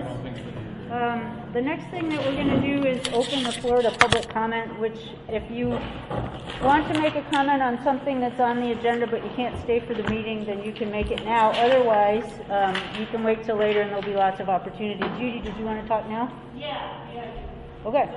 don't think so. The next thing that we're going to do is open the floor to public comment, which if you want to make a comment on something that's on the agenda but you can't stay for the meeting, then you can make it now. Otherwise, you can wait till later and there'll be lots of opportunity. Judy, did you want to talk now? Yeah. Okay.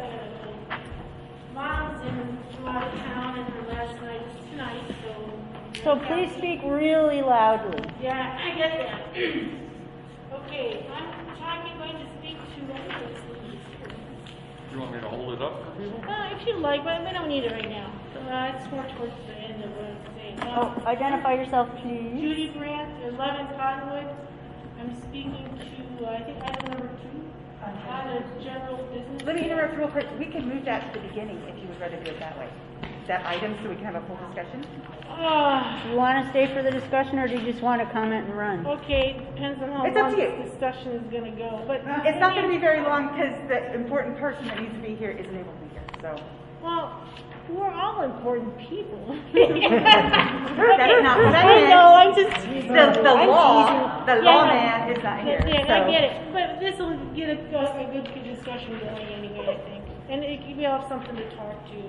Mom's in out of town and her last night was tonight, So please speak really loudly. Yeah, I get that. Okay, I'm going to speak to everybody's ladies here. You want me to hold it up for people? If you like, but we don't need it right now. It's more towards the end of what I'm saying. Identify yourself, please. Judy Brandt, 11 Cottonwood. I'm speaking to, I think, item number 2 on a general business. Let me interrupt real quick. We can move that to the beginning if you would rather do it that way. That item so we can have a full discussion. Do you want to stay for the discussion or do you just want to comment and run? Okay, depends on how It's up long to you. this discussion is going to go. But It's not going to be very long because the important person that needs to be here isn't able to be here. So. Well, we're all important people. That's not what I meant. know, I'm just The lawman is not here. Yeah, so. I get it. But this will get a good discussion going anyway, I think. And we'll have something to talk to.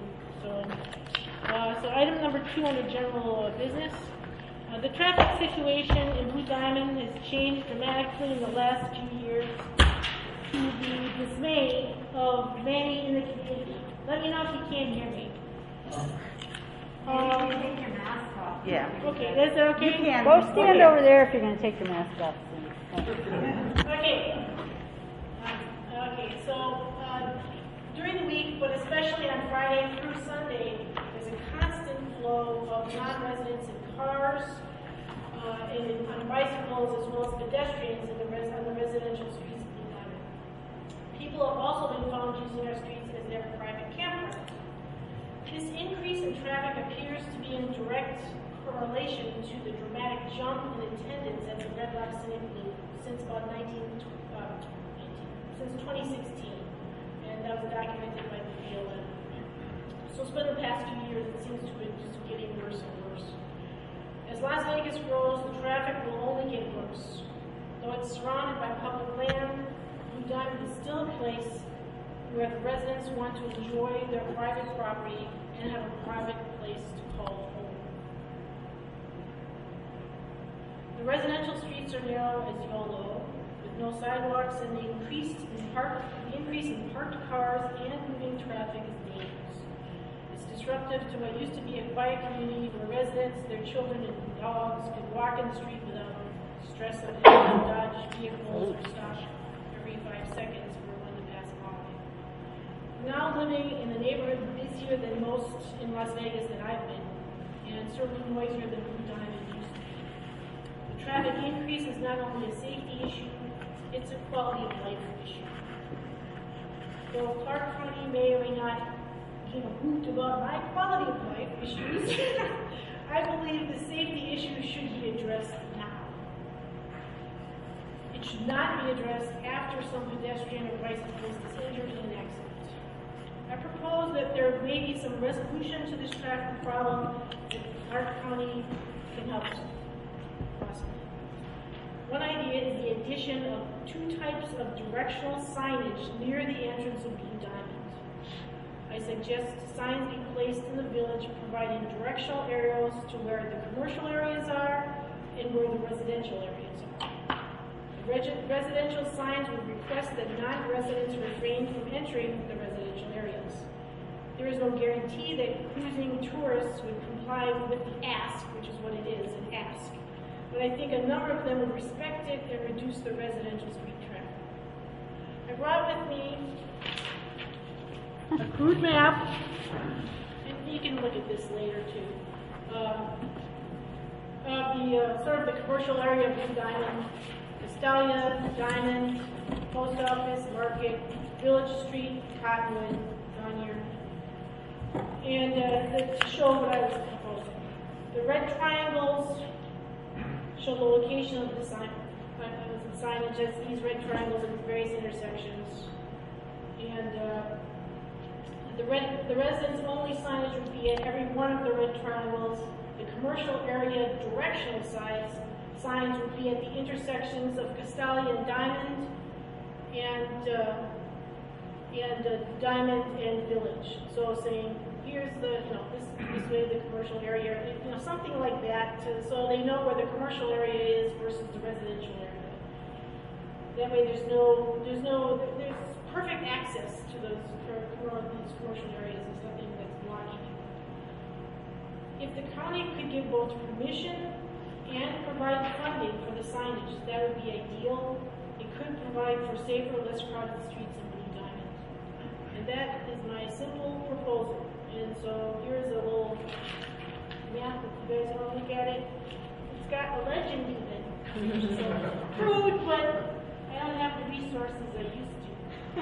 So item number 2 under general business. The traffic situation in Blue Diamond has changed dramatically in the last few years to the dismay of many in the community. Let me know if you can't hear me. Take your mask off. Yeah. Okay, is that okay? You can. Go stand over there if you're going to take your mask off. Okay. So during the week, but especially on Friday through Sunday, there's a constant flow of non-residents in cars and on bicycles as well as pedestrians on the residential streets of Blue Diamond. People have also been found using our streets as their private campgrounds. This increase in traffic appears to be in direct correlation to the dramatic jump in attendance at the Red Rock Scenic Loop since about 2016, and that was documented by the BLM. So it's been the past few years, it seems to be just getting worse and worse. As Las Vegas grows, the traffic will only get worse. Though it's surrounded by public land, Blue Diamond is still a place where the residents want to enjoy their private property and have a private place to call home. The residential streets are narrow, as you all know, with no sidewalks, and the increase in parked cars and moving traffic is dangerous. It's disruptive to what used to be a quiet community where residents, their children, and dogs could walk in the street without stress of having to dodge vehicles or stop every 5 seconds for one to pass by. Now living in a neighborhood busier than most in Las Vegas that I've been, and certainly noisier than Blue Diamond used to be. The traffic increase is not only a safety issue, it's a quality of life issue. Though Clark County may or may not give a hoot about my quality of life issues, I believe the safety issue should be addressed now. It should not be addressed after some pedestrian or bicyclist is injured in an accident. I propose that there may be some resolution to this traffic problem that Clark County can help us. One idea is the addition of 2 types of directional signage near the entrance of Blue Diamond. I suggest signs be placed in the village providing directional arrows to where the commercial areas are and where the residential areas are. The residential signs would request that non-residents refrain from entering the residential areas. There is no guarantee that cruising tourists would comply with the ask, which is what it is, an ask. But I think a number of them would respect it and reduce the residential street traffic. I brought with me a crude map, and you can look at this later too, of the sort of the commercial area of Blue Diamond, Castalia, Diamond, Post Office, Market, Village Street, Cottonwood, down here, and to show what I was proposing. The red triangles show the location of the signage as these red triangles at various intersections. And the residents only signage would be at every one of the red triangles. The commercial area directional signs would be at the intersections of Castalia and Diamond, Diamond and Village. So saying, here's the, this way the commercial area, something like that, so they know where the commercial area is versus the residential area. That way there's perfect access to those commercial areas. There's nothing that's blocking it. If the county could give both permission and provide funding for the signage, that would be ideal. It could provide for safer, less crowded streets in Blue Diamond. And that is my simple proposal. And so here's a little map, if you guys want to look at it. It's got a legend even. So crude, but I don't have the resources I used to.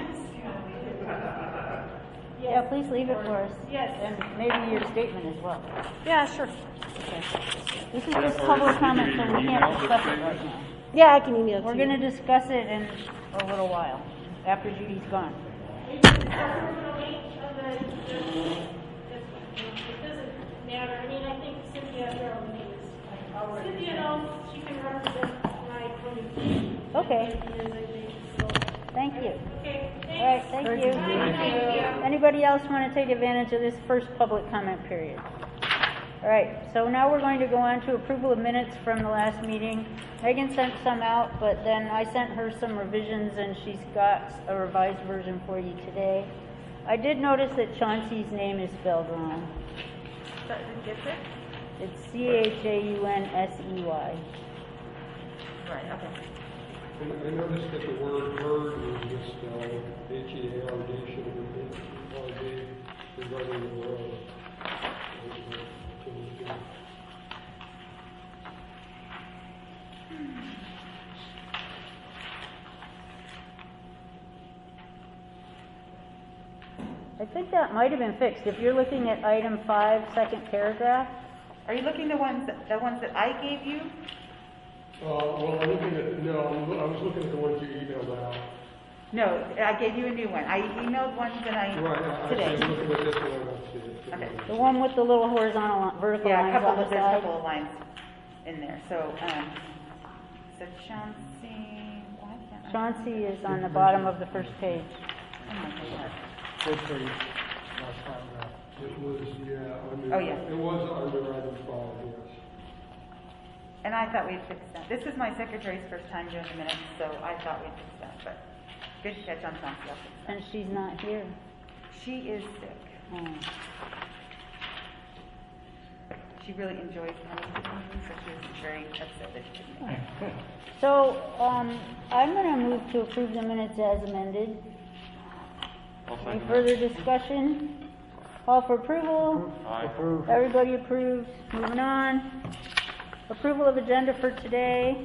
Yeah, please leave it for us. Yes. And maybe your statement as well. Yeah, sure. Okay. This is just public comment, so we can't discuss it right now. Yeah, I can email it to We're you. going to discuss it in a little while, after Judy's gone. It doesn't matter. I mean, I think Cynthia Cynthia knows she can represent my point of view. Okay. So, Thank you. okay, All right, thanks. thank you. Anybody else want to take advantage of this first public comment period? All right, so now we're going to go on to approval of minutes from the last meeting. Megan sent some out, but then I sent her some revisions, and she's got a revised version for you today. I did notice that Chauncey's name is spelled wrong. Gets it? It's Chaunsey. Right, okay. I noticed that the word herd was misspelled, H-E-A-R-D, should have been H-E-R-D, regarding the road. I think that might have been fixed. If you're looking at item 5, second paragraph, Are you looking the ones that I gave you? Well, I'm looking at, I was looking at the ones you emailed out. No, I gave you a new one. I emailed one Right, today. I'm looking at this one, I don't see it. Okay. the one with the little horizontal, vertical Yeah, lines on the there's a side. couple of lines in there. So Chauncey, why can't I? Chauncey is on the bottom of the first page. Oh my God. It was, under, Oh, yeah. It was under item 5, yes. And I thought we'd fixed that. This is my secretary's first time doing the minutes, so I thought we'd fix that. But good catch on Chauncey. I'll fix that. And she's not here. She is sick. Oh. She really enjoys coming to the meeting, so she was very upset that she couldn't make it. So, I'm going to move to approve the minutes as amended. Any further discussion? Call for approval? Aye. Everybody approved. Moving on. Approval of agenda for today.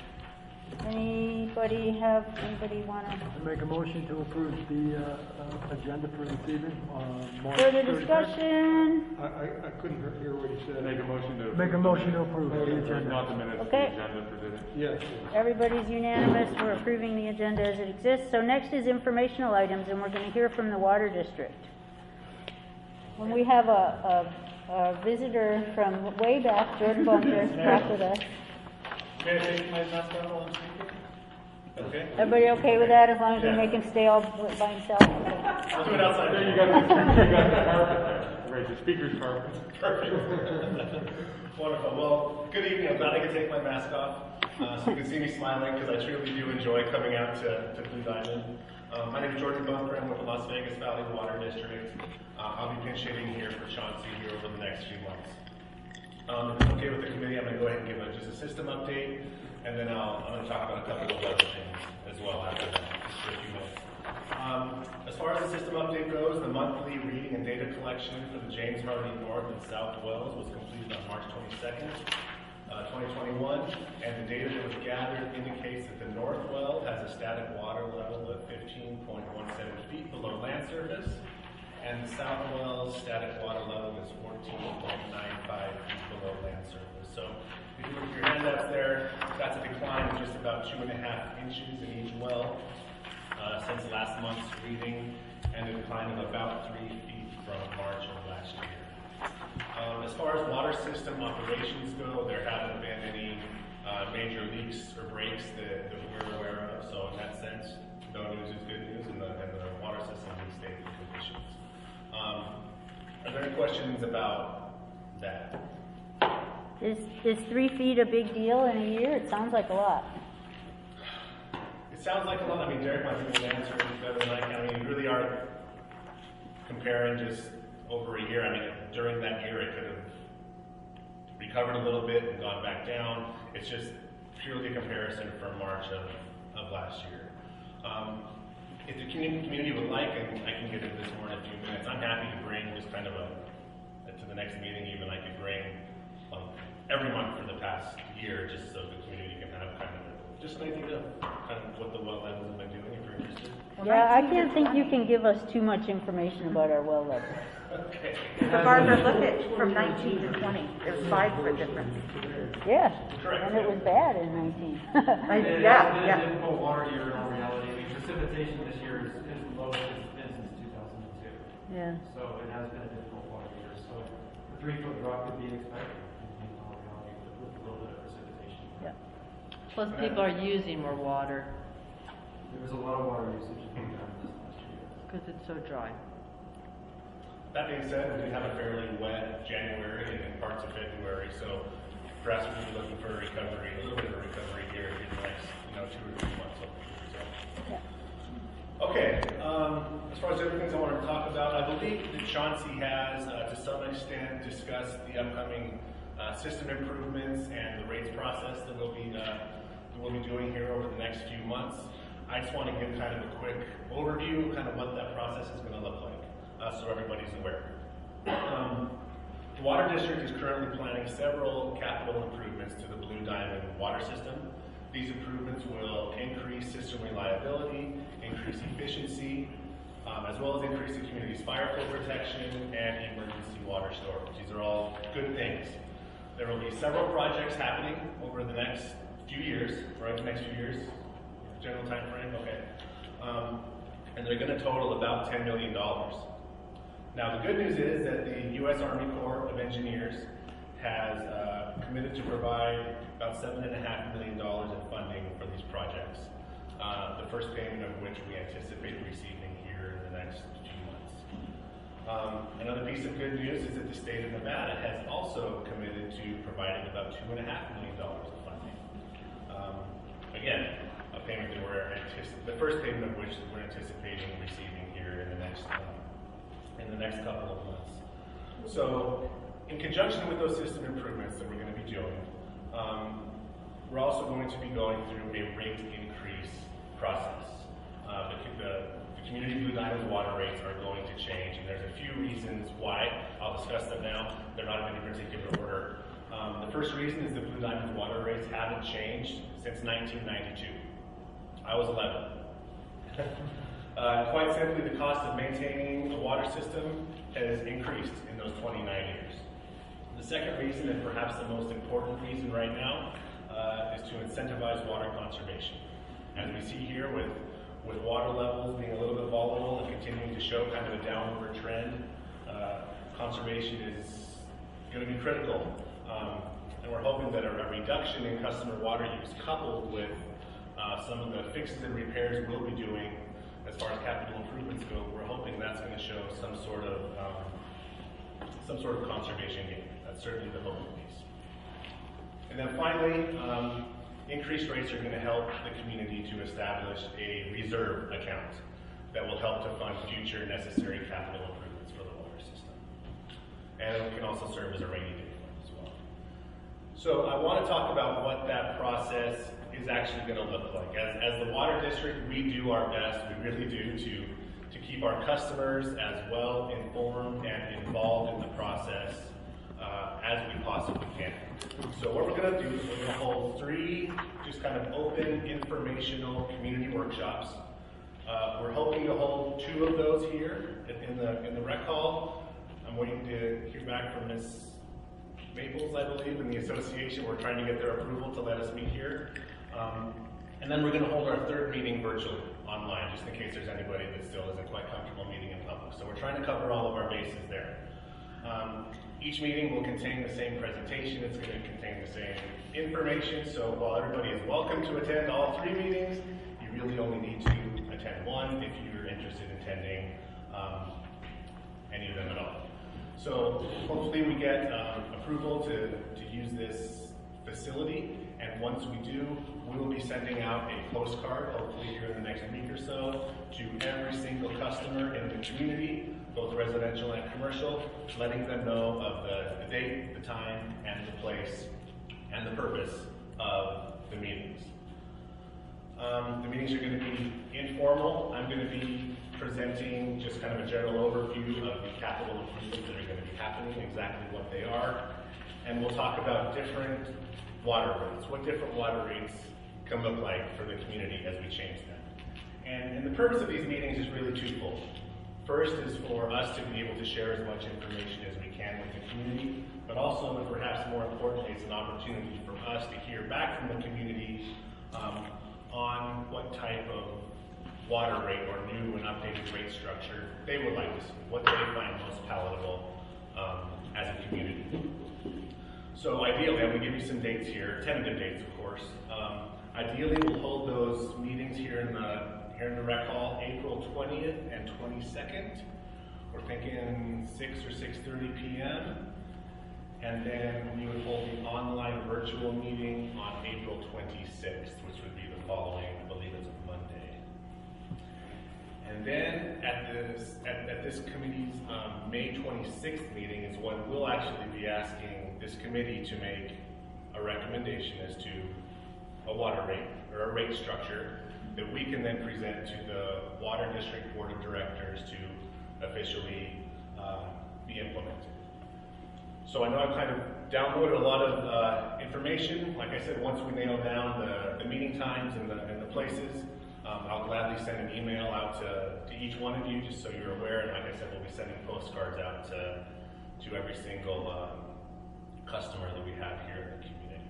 Anybody want to? I make a motion to approve the agenda for this evening, March Further 31st. discussion? I couldn't hear what he said. Make a motion to. Make a motion to approve the agenda. Not the minutes, Okay. the agenda for today. Yes. Everybody's unanimous. We're approving the agenda as it exists. So next is informational items, and we're going to hear from the Water District. When we have a visitor from way back, Jordan Bumper, back with us. May I take my mask off while I'm speaking? Okay. Everybody okay with that, as long as we make him stay all by himself? Let's do it outside. There you got the carpet there. Right, the speaker's carpet. Perfect. Wonderful. Well, good evening. I'm glad I could take my mask off. So you can see me smiling because I truly do enjoy coming out to Blue Diamond. My name is Jordan Bunker. I'm with the Las Vegas Valley Water District. I'll be pinch hitting here for Chauncey here over the next few months. If it's okay with the committee, I'm going to go ahead and give just a system update, and then I'm going to talk about a couple of other things as well after that, just for a few minutes. As far as the system update goes, the monthly reading and data collection for the James Hardy North and South wells was completed on March 22nd, 2021, and the data that was gathered indicates that the North well has a static water level of 15.17 feet below land surface, and the South well's static water level is 14.95 feet below land surface. So if you look at your handouts there, that's a decline of just about 2.5 inches in each well since last month's reading, and a decline of about 3 feet from March of last year. As far as water system operations go, there haven't been any major leaks or breaks that we're aware of, so in that sense, no news is there any questions about that? Is 3 feet a big deal in a year? It sounds like a lot. It sounds like a lot. I mean, Derek might be able to answer it better than I can. I mean, you really are comparing just over a year. I mean, during that year, it could have recovered a little bit and gone back down. It's just purely a comparison from March of last year. If the community would like, and I can get into this more in a few minutes, I'm happy to bring just kind of to the next meeting even, I could bring every month for the past year, just so the community can have kind of just an idea of kind of what the well levels have been doing if you're interested. Yeah, I can't think you can give us too much information about our well level. Okay. So Barbara, look at from 19 to 20, there's 5 foot difference. Yeah, Correct. and it was bad in 19. Yeah. It is a difficult water year in all reality. I mean, precipitation this year is the lowest it's been since 2002. Yeah. So it has been a difficult water year. So a 3-foot drop could be expected in all reality with a little bit of precipitation. Yeah. Plus, people are using more water There was a lot of water usage in this last year. because it's so dry. That being said, we did have a fairly wet January and parts of February, so perhaps we'll be looking for a recovery, a little bit of a recovery here in the next, 2 or 3 months. So. Yeah. Okay, as far as the other things I want to talk about, I believe that Chauncey has, to some extent, discussed the upcoming system improvements and the rates process that we'll be doing here over the next few months. I just want to give kind of a quick overview, kind of what that process is going to look like. So everybody's aware. The Water District is currently planning several capital improvements to the Blue Diamond water system. These improvements will increase system reliability, increase efficiency, as well as increase the community's fire flow protection and emergency water storage. These are all good things. There will be several projects happening over the next few years, right? The next few years, general time frame, okay. And they're going to total about $10 million. Now, the good news is that the U.S. Army Corps of Engineers has committed to provide about $7.5 million in funding for these projects, the first payment of which we anticipate receiving here in the next few months. Another piece of good news is that the state of Nevada has also committed to providing about $2.5 million of funding. Again, a payment that the first payment of which we're anticipating receiving here in the next couple of months. So, in conjunction with those system improvements that we're going to be doing, we're also going to be going through a rate increase process. The community Blue Diamond's water rates are going to change, and there's a few reasons why. I'll discuss them now. They're not in any particular order. The first reason is that Blue Diamond's water rates haven't changed since 1992. I was 11. Quite simply, the cost of maintaining the water system has increased in those 29 years. The second reason, and perhaps the most important reason right now, is to incentivize water conservation. As we see here, with water levels being a little bit volatile and continuing to show kind of a downward trend, conservation is going to be critical. And we're hoping that a reduction in customer water use, coupled with some of the fixes and repairs we'll be doing as far as capital improvements go, we're hoping that's going to show some sort of conservation gain. That's certainly the hope piece. And then finally, increased rates are going to help the community to establish a reserve account that will help to fund future necessary capital improvements for the water system. And it can also serve as a rainy day fund as well. So I want to talk about what that process is actually going to look like. As the water district, we do our best, we really do, to keep our customers as well informed and involved in the process as we possibly can. So what we're going to do is we're going to hold 3 just kind of open informational community workshops. We're hoping to hold 2 of those here in the rec hall. I'm waiting to hear back from Ms. Maples, I believe, in the association. We're trying to get their approval to let us meet here. And then we're going to hold our 3rd meeting virtually, online, just in case there's anybody that still isn't quite comfortable meeting in public. So we're trying to cover all of our bases there. Each meeting will contain the same presentation. It's going to contain the same information. So while everybody is welcome to attend all 3 meetings, you really only need to attend one if you're interested in attending any of them at all. So hopefully we get approval to use this facility, and once we do, we will be sending out a postcard, hopefully here in the next week or so, to every single customer in the community, both residential and commercial, letting them know of the date, the time, and the place, and the purpose of the meetings. The meetings are going to be informal. I'm going to be presenting just kind of a general overview of the capital improvements that are going to be happening, exactly what they are, and we'll talk about different water rates, what different water rates can look like for the community as we change them. And the purpose of these meetings is really twofold. First is for us to be able to share as much information as we can with the community, but also, and perhaps more importantly, it's an opportunity for us to hear back from the community on what type of water rate or new and updated rate structure they would like to see, what they find most palatable as a community. So ideally, I'm going to give you some dates here, tentative dates, of course. Ideally, we'll hold those meetings here in the rec hall, April 20th and 22nd. We're thinking 6 or 6:30 p.m. And then we would hold the online virtual meeting on April 26th, which would be the following, I believe it's a Monday. And then at this committee's May 26th meeting is when we'll actually be asking this committee to make a recommendation as to a water rate or a rate structure that we can then present to the Water District Board of Directors to officially be implemented. So I know I've kind of downloaded a lot of information. Like I said, once we nail down the meeting times and the places, I'll gladly send an email out to each one of you just so you're aware. And like I said, we'll be sending postcards out to every single customer that we have here in the community.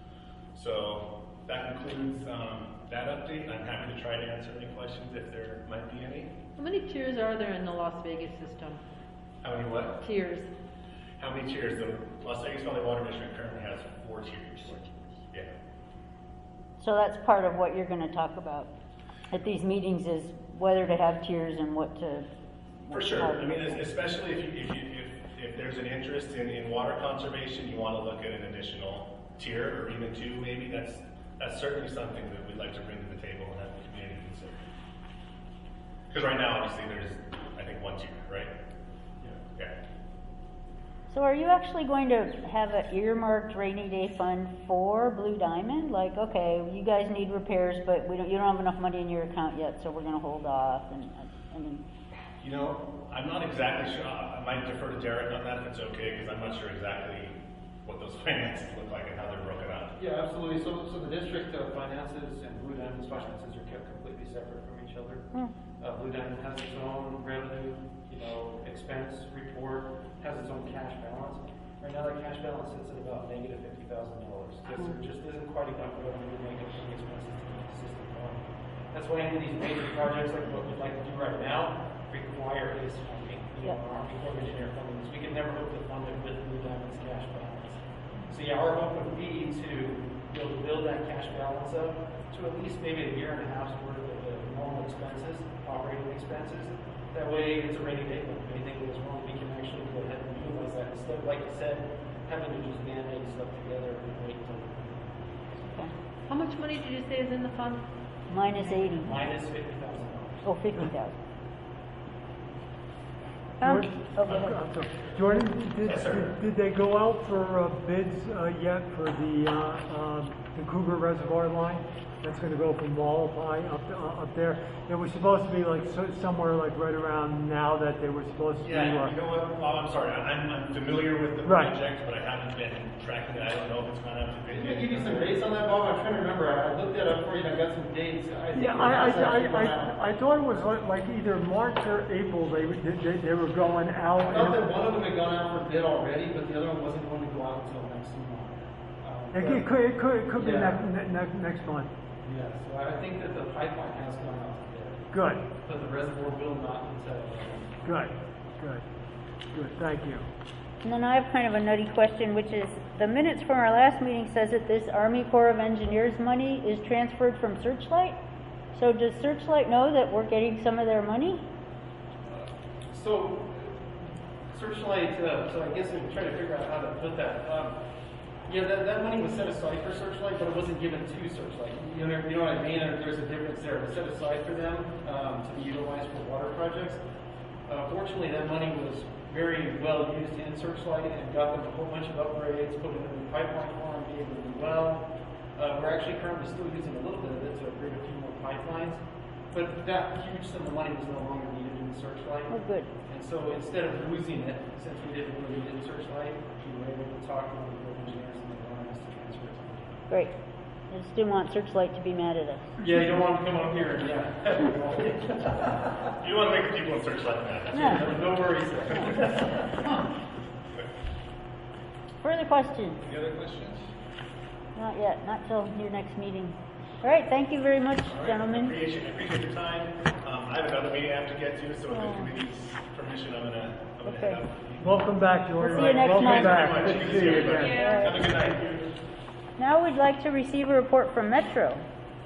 So that concludes that update. I'm happy to try to answer any questions if there might be any. How many tiers are there in the Las Vegas system? How many what? Tiers. How many tiers? The Las Vegas Valley Water District currently has 4 tiers. Yeah. So that's part of what you're going to talk about at these meetings is whether to have tiers and what to. For sure. I mean, especially if there's an interest in water conservation, you want to look at an additional tier or even 2 maybe. That's certainly something that we'd like to bring to the table and have the community consider. Because right now, obviously, there's I think 1 tier, right? Yeah. Okay. So are you actually going to have an earmarked rainy day fund for Blue Diamond? Like, okay, you guys need repairs, but you don't have enough money in your account yet, so we're going to hold off. And I mean, you know, I'm not exactly sure. I might defer to Derek on that if it's okay, because I'm not sure exactly what those finances look like and how they're broken out. Yeah, absolutely. So the district finances and Blue Diamond's finances are kept completely separate from each other. Blue Diamond has its own revenue, expense report, has its own cash balance. Right now, that cash balance sits at about negative $50,000 because there just isn't quite enough revenue to make up some expenses to keep the system going. That's why any of these major projects, like what we'd like to do right now, require this funding. Army Corps of Engineer funding. So we can never hope to fund it with Blue Diamond's cash balance. So yeah, our hope would be to be able to build that cash balance up to at least maybe a year and a half's worth of the normal expenses, operating expenses. That way it's a rainy day. If anything goes wrong, we can actually go ahead and utilize that instead of, like you said, having to just band-aid stuff together and wait until. okay. How much money did you say is in the fund? Minus 80. Minus $50,000. Oh, 50,000. Jordan, Yes, sir. did they go out for bids yet for the Cougar Reservoir line? That's going to go from Wallapai up there. It was supposed to be like somewhere like right around now that they were supposed to. Yeah, you know what? Well, I'm sorry. I'm familiar with the Right. project, but I haven't been tracking it. I don't know if it's gone out to bid Can I yet. give you some dates on that, Bob? I'm trying to remember. I looked that up for you and I got some dates. I thought it was like either March or April they were going out. I thought that one of them had gone out for bid already, but the other one wasn't going to go out until next month. It could be Yeah. next month. Yeah, so I think that the pipeline has gone out to bid, Good, but the reservoir will not until. good. Thank you. And then I have kind of a nutty question, which is, the minutes from our last meeting says that this Army Corps of Engineers money is transferred from Searchlight. So does Searchlight know that we're getting some of their money? So Searchlight, so I guess I'm trying to figure out how to put that. Yeah, that money was set aside for Searchlight, but it wasn't given to Searchlight. You know what I mean? There's a difference there. It was set aside for them to be utilized for water projects. Fortunately, that money was very well used in Searchlight and got them a whole bunch of upgrades, put in a new pipeline for them, gave them a new well. We're actually currently still using a little bit of it to upgrade a few more pipelines. But that huge sum of money was no longer needed in Searchlight. Oh, good. And so instead of losing it, since we didn't really need it in Searchlight, we were able to talk to the Corps of engineers and they wanted us to transfer it to them. Great. I just didn't want Searchlight to be mad at us. Yeah, you don't want to come up here and, yeah. You want to make the people in Searchlight mad. No worries. Further questions? Any other questions? Not yet, not till your next meeting. All right, thank you very much, All right, gentlemen. I appreciate your time. I have another meeting I have to get to, so with the committee's permission, I'm gonna head out. Welcome back, George. We'll see you next Welcome month. back. Good to see you again. Have a good night. Now we'd like to receive a report from Metro.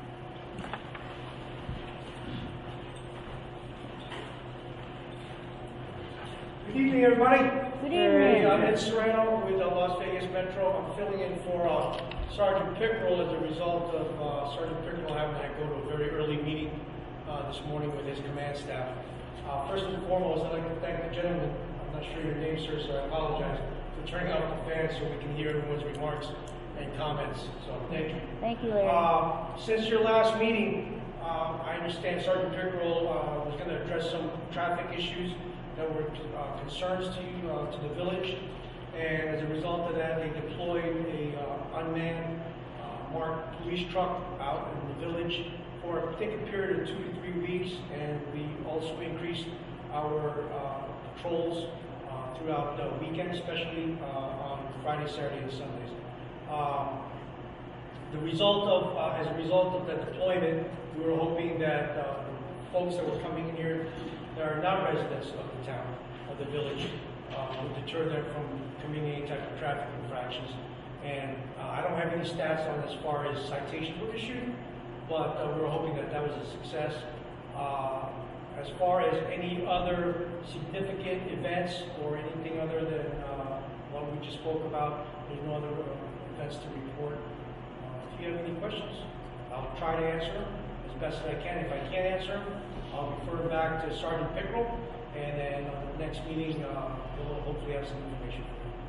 Good evening, everybody. Good evening. I'm Ed Serrano with Las Vegas Metro. I'm filling in for Sergeant Pickrell as a result of Sergeant Pickrell having to go to a very early meeting this morning with his command staff. First and foremost, I'd like to thank the gentleman, I'm not sure your name, sir, so I apologize, for turning off the fan so we can hear everyone's remarks and comments. So thank you. Thank you, Larry. Since your last meeting, I understand Sergeant Pickrell was going to address some traffic issues that were concerns to you, to the village, and as a result of that, they deployed a unmanned marked police truck out in the village for I think a period of 2 to 3 weeks, and we also increased our patrols throughout the weekend, especially on Friday, Saturday, and Sundays. As a result of the deployment, we were hoping that folks that were coming in here that are not residents of the town, of the village, would deter them from committing any type of traffic infractions. And I don't have any stats on as far as citations were issued, but we were hoping that that was a success. As far as any other significant events or anything other than what we just spoke about, there's no other events to report. If you have any questions, I'll try to answer them as best as I can. If I can't answer them, I'll refer back to Sergeant Pickrell, and then on the next meeting, we'll hopefully have some information.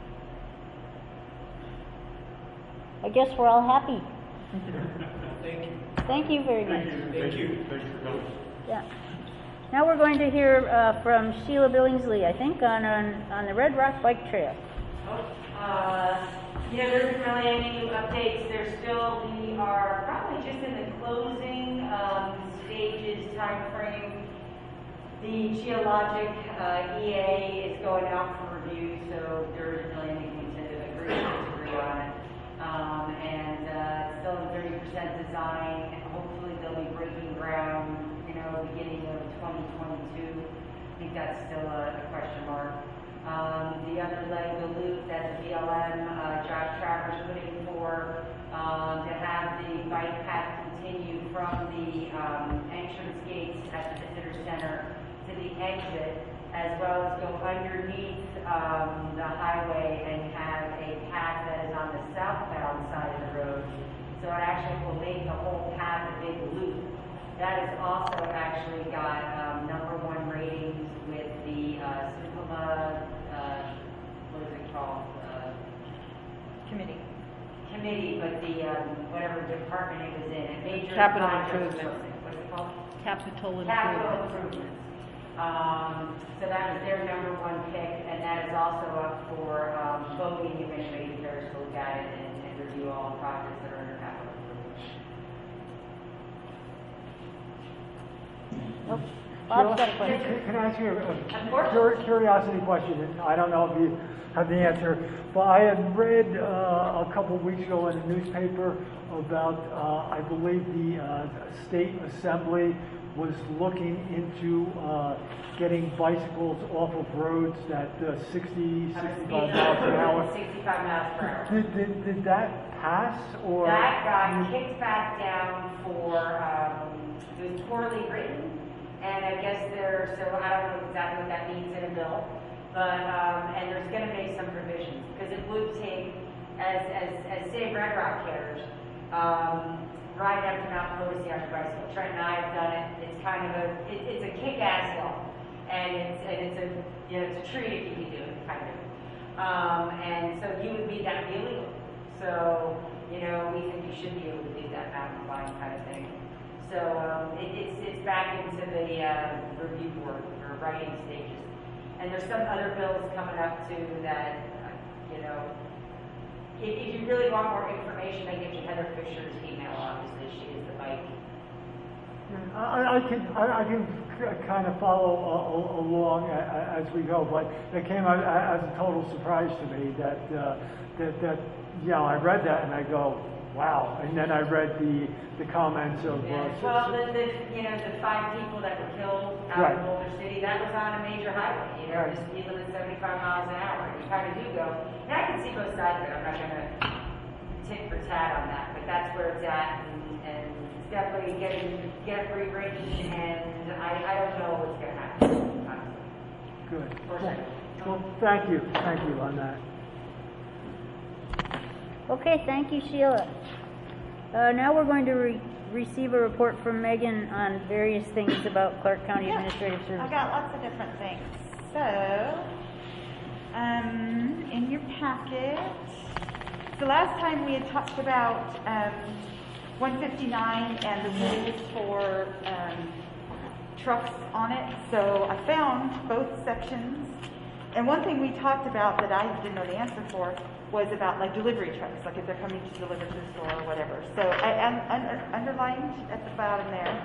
I guess we're all happy. Thank you. Thank you very much. Thank you. Thanks for coming. Yeah. Now we're going to hear from Sheila Billingsley, I think, on the Red Rock Bike Trail. There isn't really any new updates. We are probably just in the closing stages time frame. The geologic EA is going out for review, so there isn't really anything to agree or disagree on it. And still in 30% design, and hopefully they'll be breaking ground, beginning of 2022. I think that's still a question mark. The other leg of the loop that the BLM, Josh Travers put in for, to have the bike path continue from the entrance gates at the visitor center to the exit, as well as go underneath the highway and have a path that is on the southbound side of the road. So it actually will make the whole path a big loop. That has also actually got #1 ratings with the SUPAMA, what is it called? Committee, but the whatever department it was in, a major Capital project or improvement. something. What's it called? Capital Capital improvement. improvements. So that was their #1 pick, and that is also up for voting if anybody cares to look at it and review all the projects that are under capital improvement. Oh, Bob's got a question. Can I ask you Of course. a curiosity question? And I don't know if you have the answer, but I had read a couple of weeks ago in a newspaper about, I believe the state assembly was looking into getting bicycles off of roads at 60, 65 miles per hour. 65 miles per hour. Did that pass, or? That got kicked back down for, it was poorly written, and I guess so I don't know exactly what that means in a bill, but But, and there's gonna be some provisions, because it would take, as say Red Rock cares, ride up to Mount Potosi on your bicycle. Trent and I have done it. It's kind of it's a kick-ass hill. And it's a treat if you can do it, kind of. And so you would be that illegal. So, we think you should be able to do that mountain climbing kind of thing. So it's back into the review board or writing stages. And there's some other bills coming up too that, if you really want more information, I give you Heather Fisher's email. Obviously, she is the bike. I can kind of follow along as we go, but it came out as a total surprise to me that I read that and I go, wow. And then I read the comments of. Well, the 5 people that were killed out in Boulder City, that was on a major highway. Just people at 75 miles an hour. You kind of do go. And I can see both sides of it. I'm not going to tit for tat on that, but that's where it's at, and it's definitely get rewritten. And I don't know what's going to happen. Honestly. Good. Well, thank you on that. Okay, thank you, Sheila. Now we're going to receive a report from Megan on various things about Clark County Administrative Services. I got lots of different things. So, in your packet, the last time we had talked about 159 and the rules for trucks on it. So I found both sections. And one thing we talked about that I didn't know the answer for was about like delivery trucks, like if they're coming to deliver to the store or whatever. So I underlined at the bottom there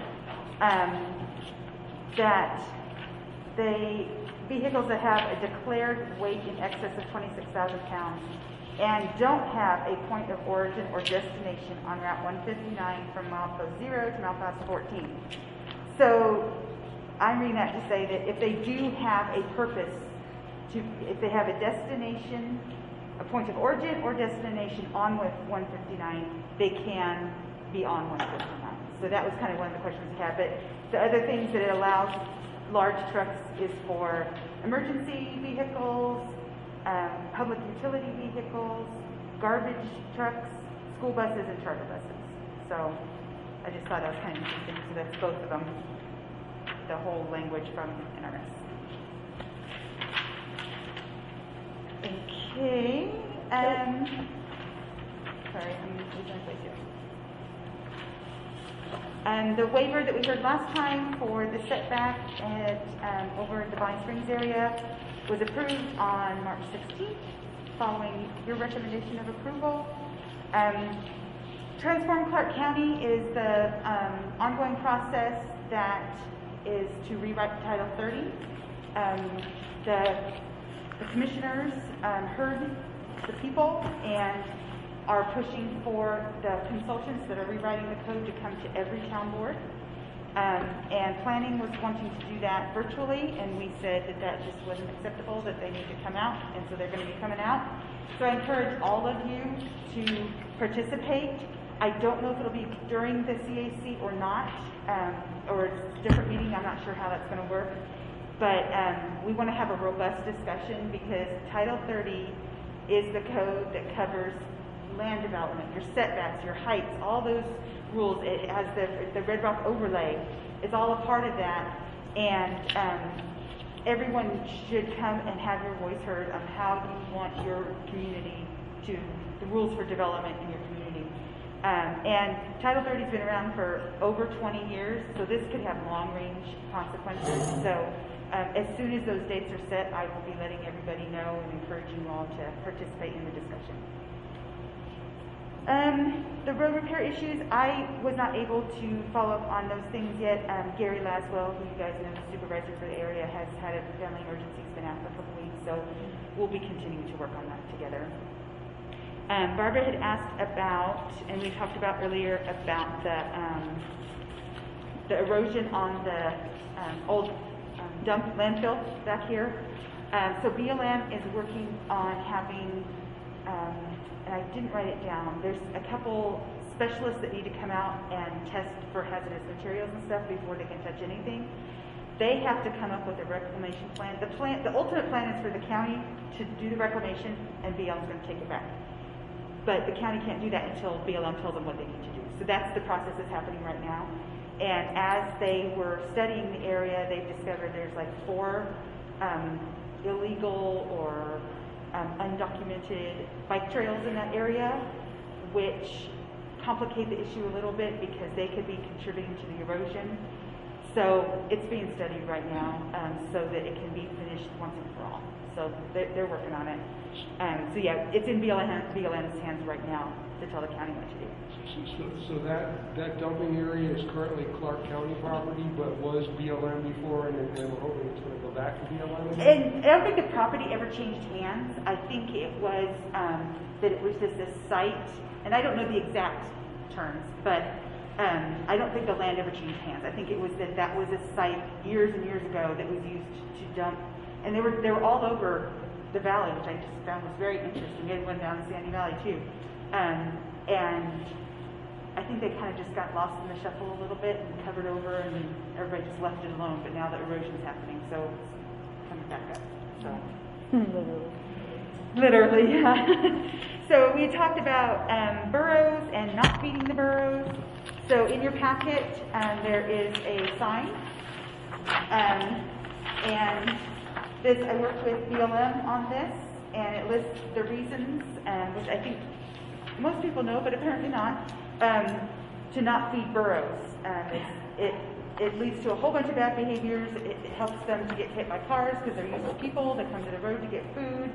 that vehicles that have a declared weight in excess of 26,000 pounds and don't have a point of origin or destination on Route 159 from milepost 0 to milepost 14. So I'm reading that to say that if they do have a purpose, if they have a destination, a point of origin or destination on 159, they can be on 159. So that was kind of one of the questions we had. But the other things that it allows large trucks is for emergency vehicles, public utility vehicles, garbage trucks, school buses, and charter buses. So I just thought that was kind of interesting. So that's both of them, the whole language from NRS. Okay. Sorry, I'm losing my place here. The waiver that we heard last time for the setback at over at the Vine Springs area was approved on March 16th, following your recommendation of approval. Transform Clark County is the ongoing process that is to rewrite Title 30. The commissioners heard the people and are pushing for the consultants that are rewriting the code to come to every town board. And planning was wanting to do that virtually, and we said that that just wasn't acceptable, that they need to come out, and so they're going to be coming out. So I encourage all of you to participate. I don't know if it'll be during the CAC or not, or it's a different meeting. I'm not sure how that's going to work. But we want to have a robust discussion because Title 30 is the code that covers land development, your setbacks, your heights, all those rules. It has the Red Rock overlay. It's all a part of that. And everyone should come and have your voice heard on how you want your community to, the rules for development in your community. And Title 30 has been around for over 20 years, so this could have long-range consequences. So as soon as those dates are set, I will be letting everybody know and encouraging you all to participate in the discussion. The road repair issues, I was not able to follow up on those things yet. Gary Laswell, who you guys know, the supervisor for the area, has had a family emergency. He's been out for a couple weeks, so we'll be continuing to work on that together. Barbara had asked about, and we talked about earlier, about the erosion on the old dump landfill back here. So BLM is working on having, and I didn't write it down, there's a couple specialists that need to come out and test for hazardous materials and stuff before they can touch anything. they have to come up with a reclamation plan. The ultimate plan is for the county to do the reclamation, and BLM is going to take it back. But the county can't do that until BLM tells them what they need to do. So that's the process that's happening right now. And as they were studying the area, they've discovered there's like 4 illegal or undocumented bike trails in that area, which complicate the issue a little bit because they could be contributing to the erosion. So it's being studied right now so that it can be finished once and for all. So they're working on it. So yeah, it's in BLM's hands right now to tell the county what to do. So that dumping area is currently Clark County property, but was BLM before, and then we're hoping it's going to go back to BLM? And I don't think the property ever changed hands. I think it was that it was just a site, and I don't know the exact terms, but I don't think the land ever changed hands. I think it was that was a site years and years ago that was used to dump, and they were all over the valley, which I just found was very interesting. They went down the Sandy Valley too, and I think they kind of just got lost in the shuffle a little bit and covered over, and everybody just left it alone. But now the erosion's happening, so it's coming back up. So literally, yeah. So we talked about burros and not feeding the burros. So in your packet, there is a sign, and this I worked with BLM on this, and it lists the reasons, which I think most people know, but apparently not, to not feed burros. It leads to a whole bunch of bad behaviors. It helps them to get hit by cars because they're used to people that come to the road to get food.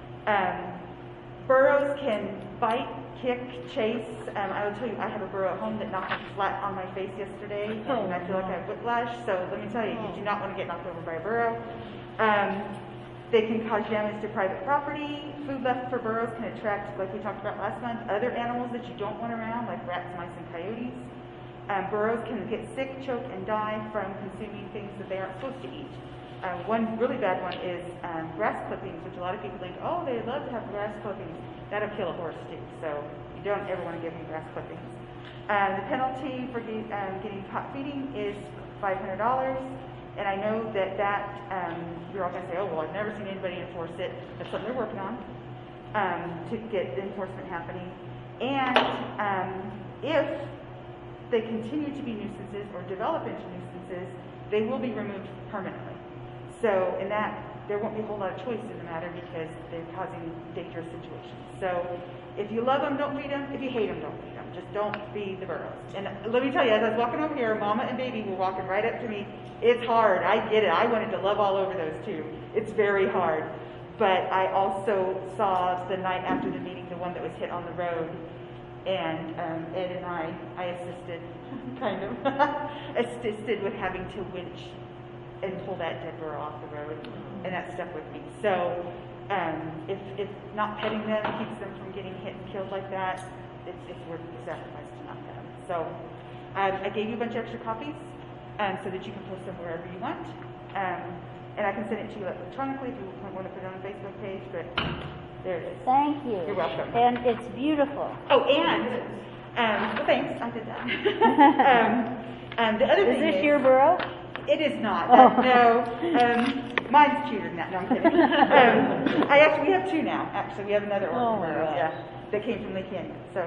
Burros can bite, kick, chase. I will tell you, I have a burro at home that knocked me flat on my face yesterday, and I feel like I have whiplash. So let me tell you, you do not want to get knocked over by a burro. They can cause damage to private property. Food left for burros can attract, like we talked about last month, other animals that you don't want around, like rats, mice, and coyotes. Burros can get sick, choke, and die from consuming things that they aren't supposed to eat. One really bad one is grass clippings, which a lot of people think, oh, they love to have grass clippings. That'll kill a horse too, so you don't ever want to give them grass clippings. The penalty for getting caught feeding is $500. And I know that you're all going to say, oh, well, I've never seen anybody enforce it. That's something they're working on to get the enforcement happening. And if they continue to be nuisances or develop into nuisances, they will be removed permanently. So in that, there won't be a whole lot of choice in the matter because they're causing dangerous situations. So if you love them, don't feed them. If you hate them, don't feed them. Just don't feed the burros. And let me tell you, as I was walking over here, Mama and Baby were walking right up to me. It's hard. I get it. I wanted to love all over those too. It's very hard. But I also saw the night after the meeting, the one that was hit on the road. And Ed and I assisted, kind of, assisted with having to winch and pull that dead burro off the road. And that stuck with me. So if not petting them keeps them from getting hit and killed like that, it's worth the sacrifice to not pet them. So I gave you a bunch of extra copies so that you can post them wherever you want. And I can send it to you electronically if you want to put it on the Facebook page, but there it is. Thank you. You're welcome. And it's beautiful. Oh, and, well, thanks, I did that. The other thing is this your burro? It is not. Oh. No. Mine's cuter than that. No, I'm kidding. We have 2 now. Actually, we have another orphan burro, that came from Lake Canyon. So,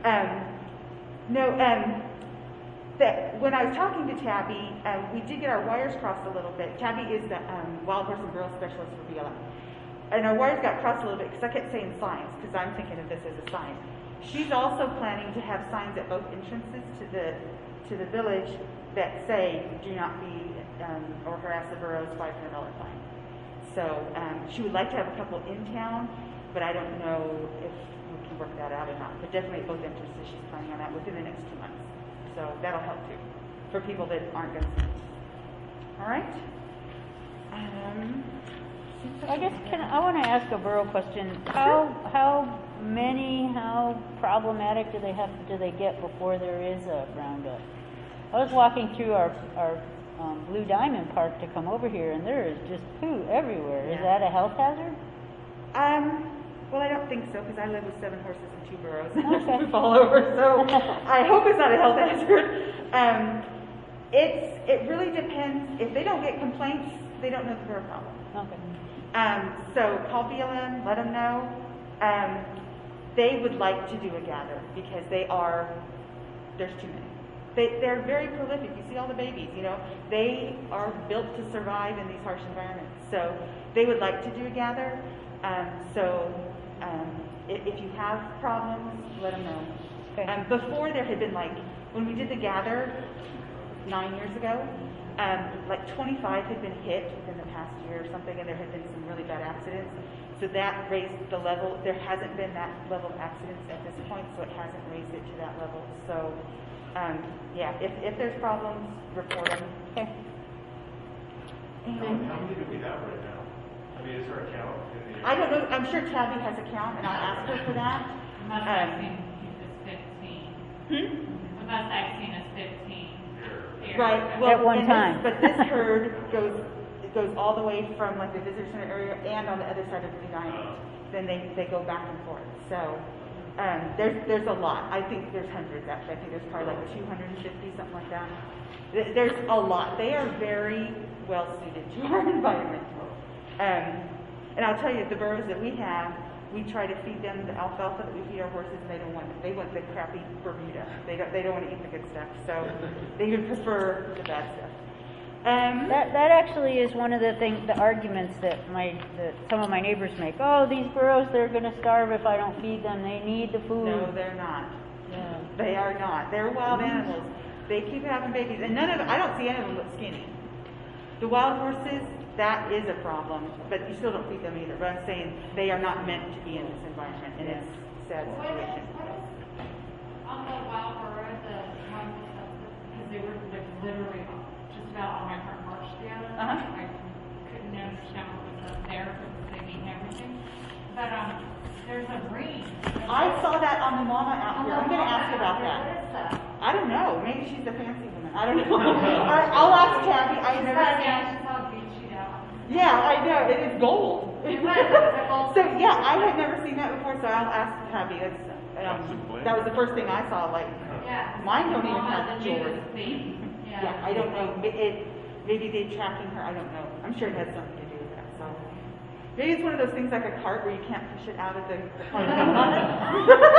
that when I was talking to Tabby, we did get our wires crossed a little bit. Tabby is the wild horse and burro specialist for BLM. And our wires got crossed a little bit because I kept saying signs, because I'm thinking of this as a sign. She's also planning to have signs at both entrances to the village that say, do not feed or harass the burros, $500 fine. So she would like to have a couple in town, but I don't know if we can work that out or not. But definitely at both entrances, she's planning on that within the next 2 months. So that'll help too, for people that aren't going to see it. All right? I guess I want to ask a burro question. How problematic do they get before there is a roundup? I was walking through our Blue Diamond Park to come over here, and there is just poo everywhere. Yeah. Is that a health hazard? Well, I don't think so, because I live with 7 horses and 2 burros. Okay. Poop all over, so I hope it's not a health hazard. It really depends. If they don't get complaints, they don't know that they're a problem. Okay. So call BLM, let them know. They would like to do a gather because there's too many. They're very prolific. You see all the babies, they are built to survive in these harsh environments. So they would like to do a gather. If you have problems, let them know. Okay. Before there had been when we did the gather 9 years ago, 25 had been hit within the past year or something, and there had been some really bad accidents. So that raised the level. There hasn't been that level of accidents at this point, so it hasn't raised it to that level. So, if there's problems, report them. Okay. How many do we have right now? I mean, is there a count? I don't know. I'm sure Tabby has a count, and I'll ask her for that. Unless I've seen it's 15. Unless I've seen it's 15. Here. Right. Well, at one time. But this herd goes all the way from the visitor center area and on the other side of the dining. Then they go back and forth. So there's a lot. I think there's hundreds actually. I think there's probably 250, something like that. There's a lot. They are very well suited to our environment. And I'll tell you, the burros that we have, we try to feed them the alfalfa that we feed our horses, and they don't want it. They want the crappy Bermuda. They don't want to eat the good stuff. So they would prefer the bad stuff. That actually is one of the arguments that some of my neighbors make. Oh, these burros, they're going to starve if I don't feed them. They need the food. No, they're not. Yeah. They are not. They're wild animals. They keep having babies, and I don't see any of them look skinny. The wild horses, that is a problem, but you still don't feed them either. But I'm saying they are not meant to be in this environment, and it's a sad situation. On the wild burro, the ones because they were literally just about on my front porch the other night. I couldn't understand what was up there because they eat everything. But there's a ring. I saw that on the mama out here. I'm going to ask about that. What is that? I don't know. Maybe she's a fancy woman. I don't know. I'll ask Tabby. I've never seen. She's all Gucci'd out. Yeah, I know. It is gold. So yeah, I had never seen that before. So I'll ask Tabby. That was the first thing I saw. Mine don't even have jewelry. Yeah, I don't know. Maybe they're tracking her. I don't know. I'm sure it has something to do with that. So maybe it's one of those things like a cart where you can't push it out of the parking lot.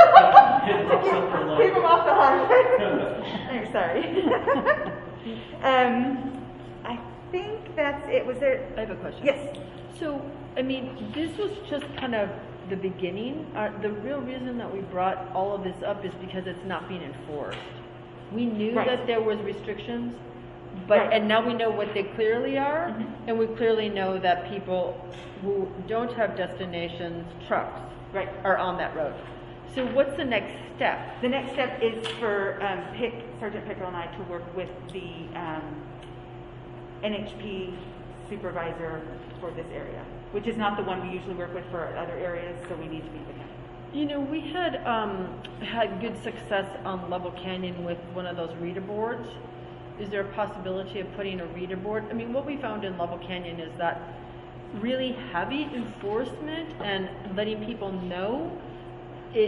Keep them off the highway. Sorry. I think that's it. Was there? I have a question. Yes. So, I mean, this was just kind of the beginning. The real reason that we brought all of this up is because it's not being enforced. We knew that there was restrictions, but and now we know what they clearly are, and we clearly know that people who don't have destinations, trucks, are on that road. So what's the next step? The next step is for Sergeant Pickle and I to work with the NHP supervisor for this area, which is not the one we usually work with for other areas, so we need to meet with him. You know, we had had good success on Level Canyon with one of those reader boards. Is there a possibility of putting a reader board? I mean, what we found in Level Canyon is that really heavy enforcement and letting people know the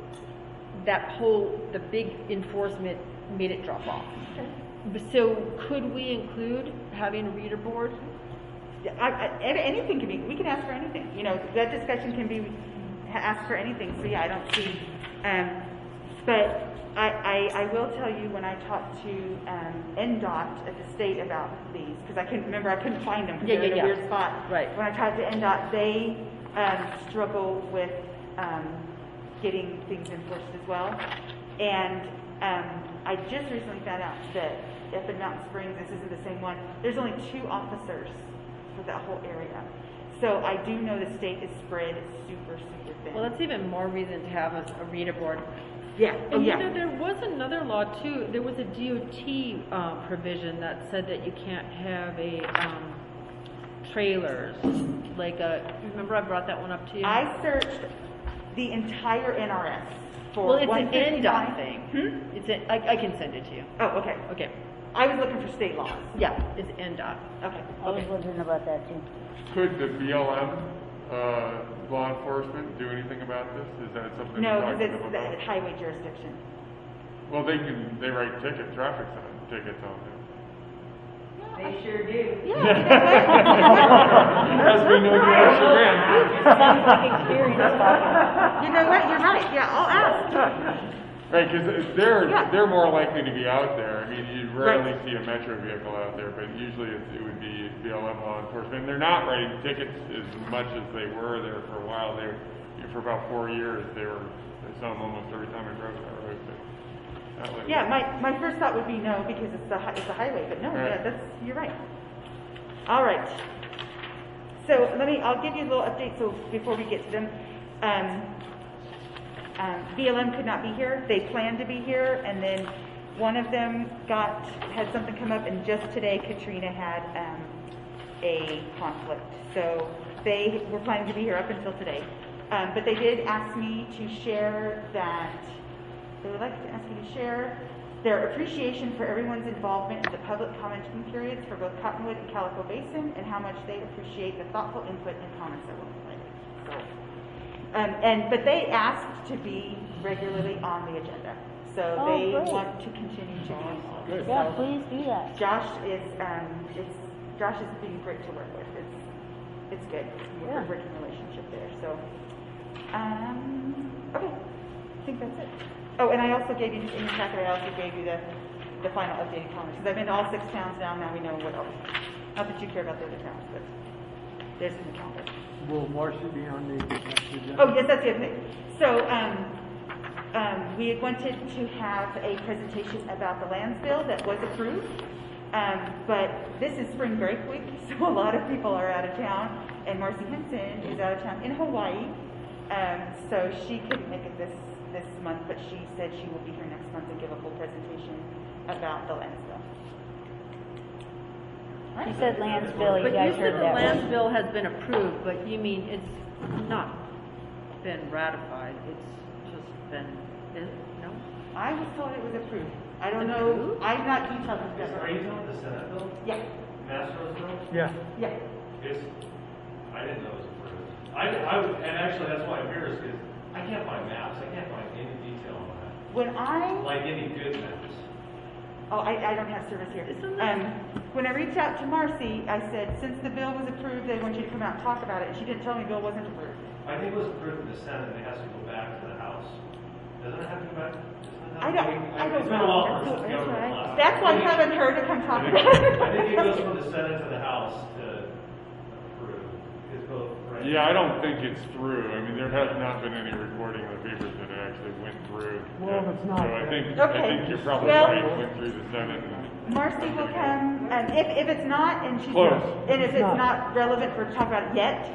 big enforcement made it drop off. So could we include having a reader board? Anything can be. We can ask for anything. That discussion can be asked for anything. So yeah, I don't see. But I will tell you when I talked to NDOT at the state about these, because I couldn't find them because they're in a weird spot. Right. When I talked to NDOT, they struggle with getting things enforced as well. And I just recently found out that up in Mountain Springs, this isn't the same one, there's only 2 officers for that whole area. So I do know the state is spread super, super thin. Well, that's even more reason to have a reader board. Yeah. And you know, there was another law too. There was a DOT provision that said that you can't have trailers. Remember I brought that one up to you? I searched the entire NRS for. Well, it's an NDOT thing. It's I can send it to you. Oh, okay. Okay. I was looking for state laws. Yeah, it's NDOT. Okay. I was wondering about that too. Could the BLM law enforcement do anything about this? Is that something? No, because it's the highway jurisdiction. Well, they write traffic tickets on them. They sure do. As we know, you're actually ran. Sounds like experience talking. You know what, you're right, yeah, I'll ask. Right, because Yeah. they're more likely to be out there. I mean, you rarely Right. see a metro vehicle out there, but usually it would be BLM law enforcement. And they're not writing tickets as much as they were there for a while. For about 4 years, I saw them almost every time I drove that road. But not like Yeah, my first thought would be no, because it's a highway, but no, Right. yeah, you're right. All right. So I'll give you a little update, so before we get to them. BLM could not be here. They planned to be here, and then one of them had something come up, and just today Katrina had a conflict. So they were planning to be here up until today. But they did ask me to share that they would like to ask you to share their appreciation for everyone's involvement in the public commenting periods for both Cottonwood and Calico Basin, and how much they appreciate the thoughtful input and comments that were provided. So, but they asked to be regularly on the agenda, so Oh, they great. want to continue to be on. Good. Yeah, So please do that. Josh is being great to work with. It's good. We're Yeah. a working relationship there. So, okay, I think that's it. Oh, and I also gave you, just in your packet, I also gave you the final updated comments, because I've been to all 6 towns now we know what else. Not that you care about the other towns, but there's in the calendar. Will Marcy be on the next agenda? Oh, yes, that's the other thing. So, we had wanted to have a presentation about the lands bill that was approved, but this is spring break week, so a lot of people are out of town, and Marcy Henson is out of town in Hawaii, so she couldn't make it this month, but she said she will be here next month and give a full presentation about the lands bill. She said lands bill, you But you guys said heard the that lands right. bill has been approved, but you mean it's not been ratified, it's just been, no? I was told it was approved. I don't know, I'm not detailed with that. Are you talking the Senate bill? Yeah, Mastro's bill? Yeah. yeah. It's, I didn't know it was approved. And actually that's why I'm here is because I can't find maps. I can't find any detail on that. Like any good maps. Oh, I don't have service here. When I reached out to Marcy, I said, since the bill was approved, they want you to come out and talk about it. And she didn't tell me the bill wasn't approved. I think it was approved in the Senate and it has to go back to the House. Doesn't it have to go back? I don't It's been a know. while since the government right. left. That's why I'm having her to come talk I about it. think it goes from the Senate to the House to approve. It's both, right? Yeah, I don't think it's through. I mean, there has not been any reporting in the papers that it actually went through. Well, yet. it's not. So I think Okay. you're probably Well- right. It went through the Senate. Marcy will come, if it's not, and she's, Close. and if it's It's not. not relevant for talk about it yet,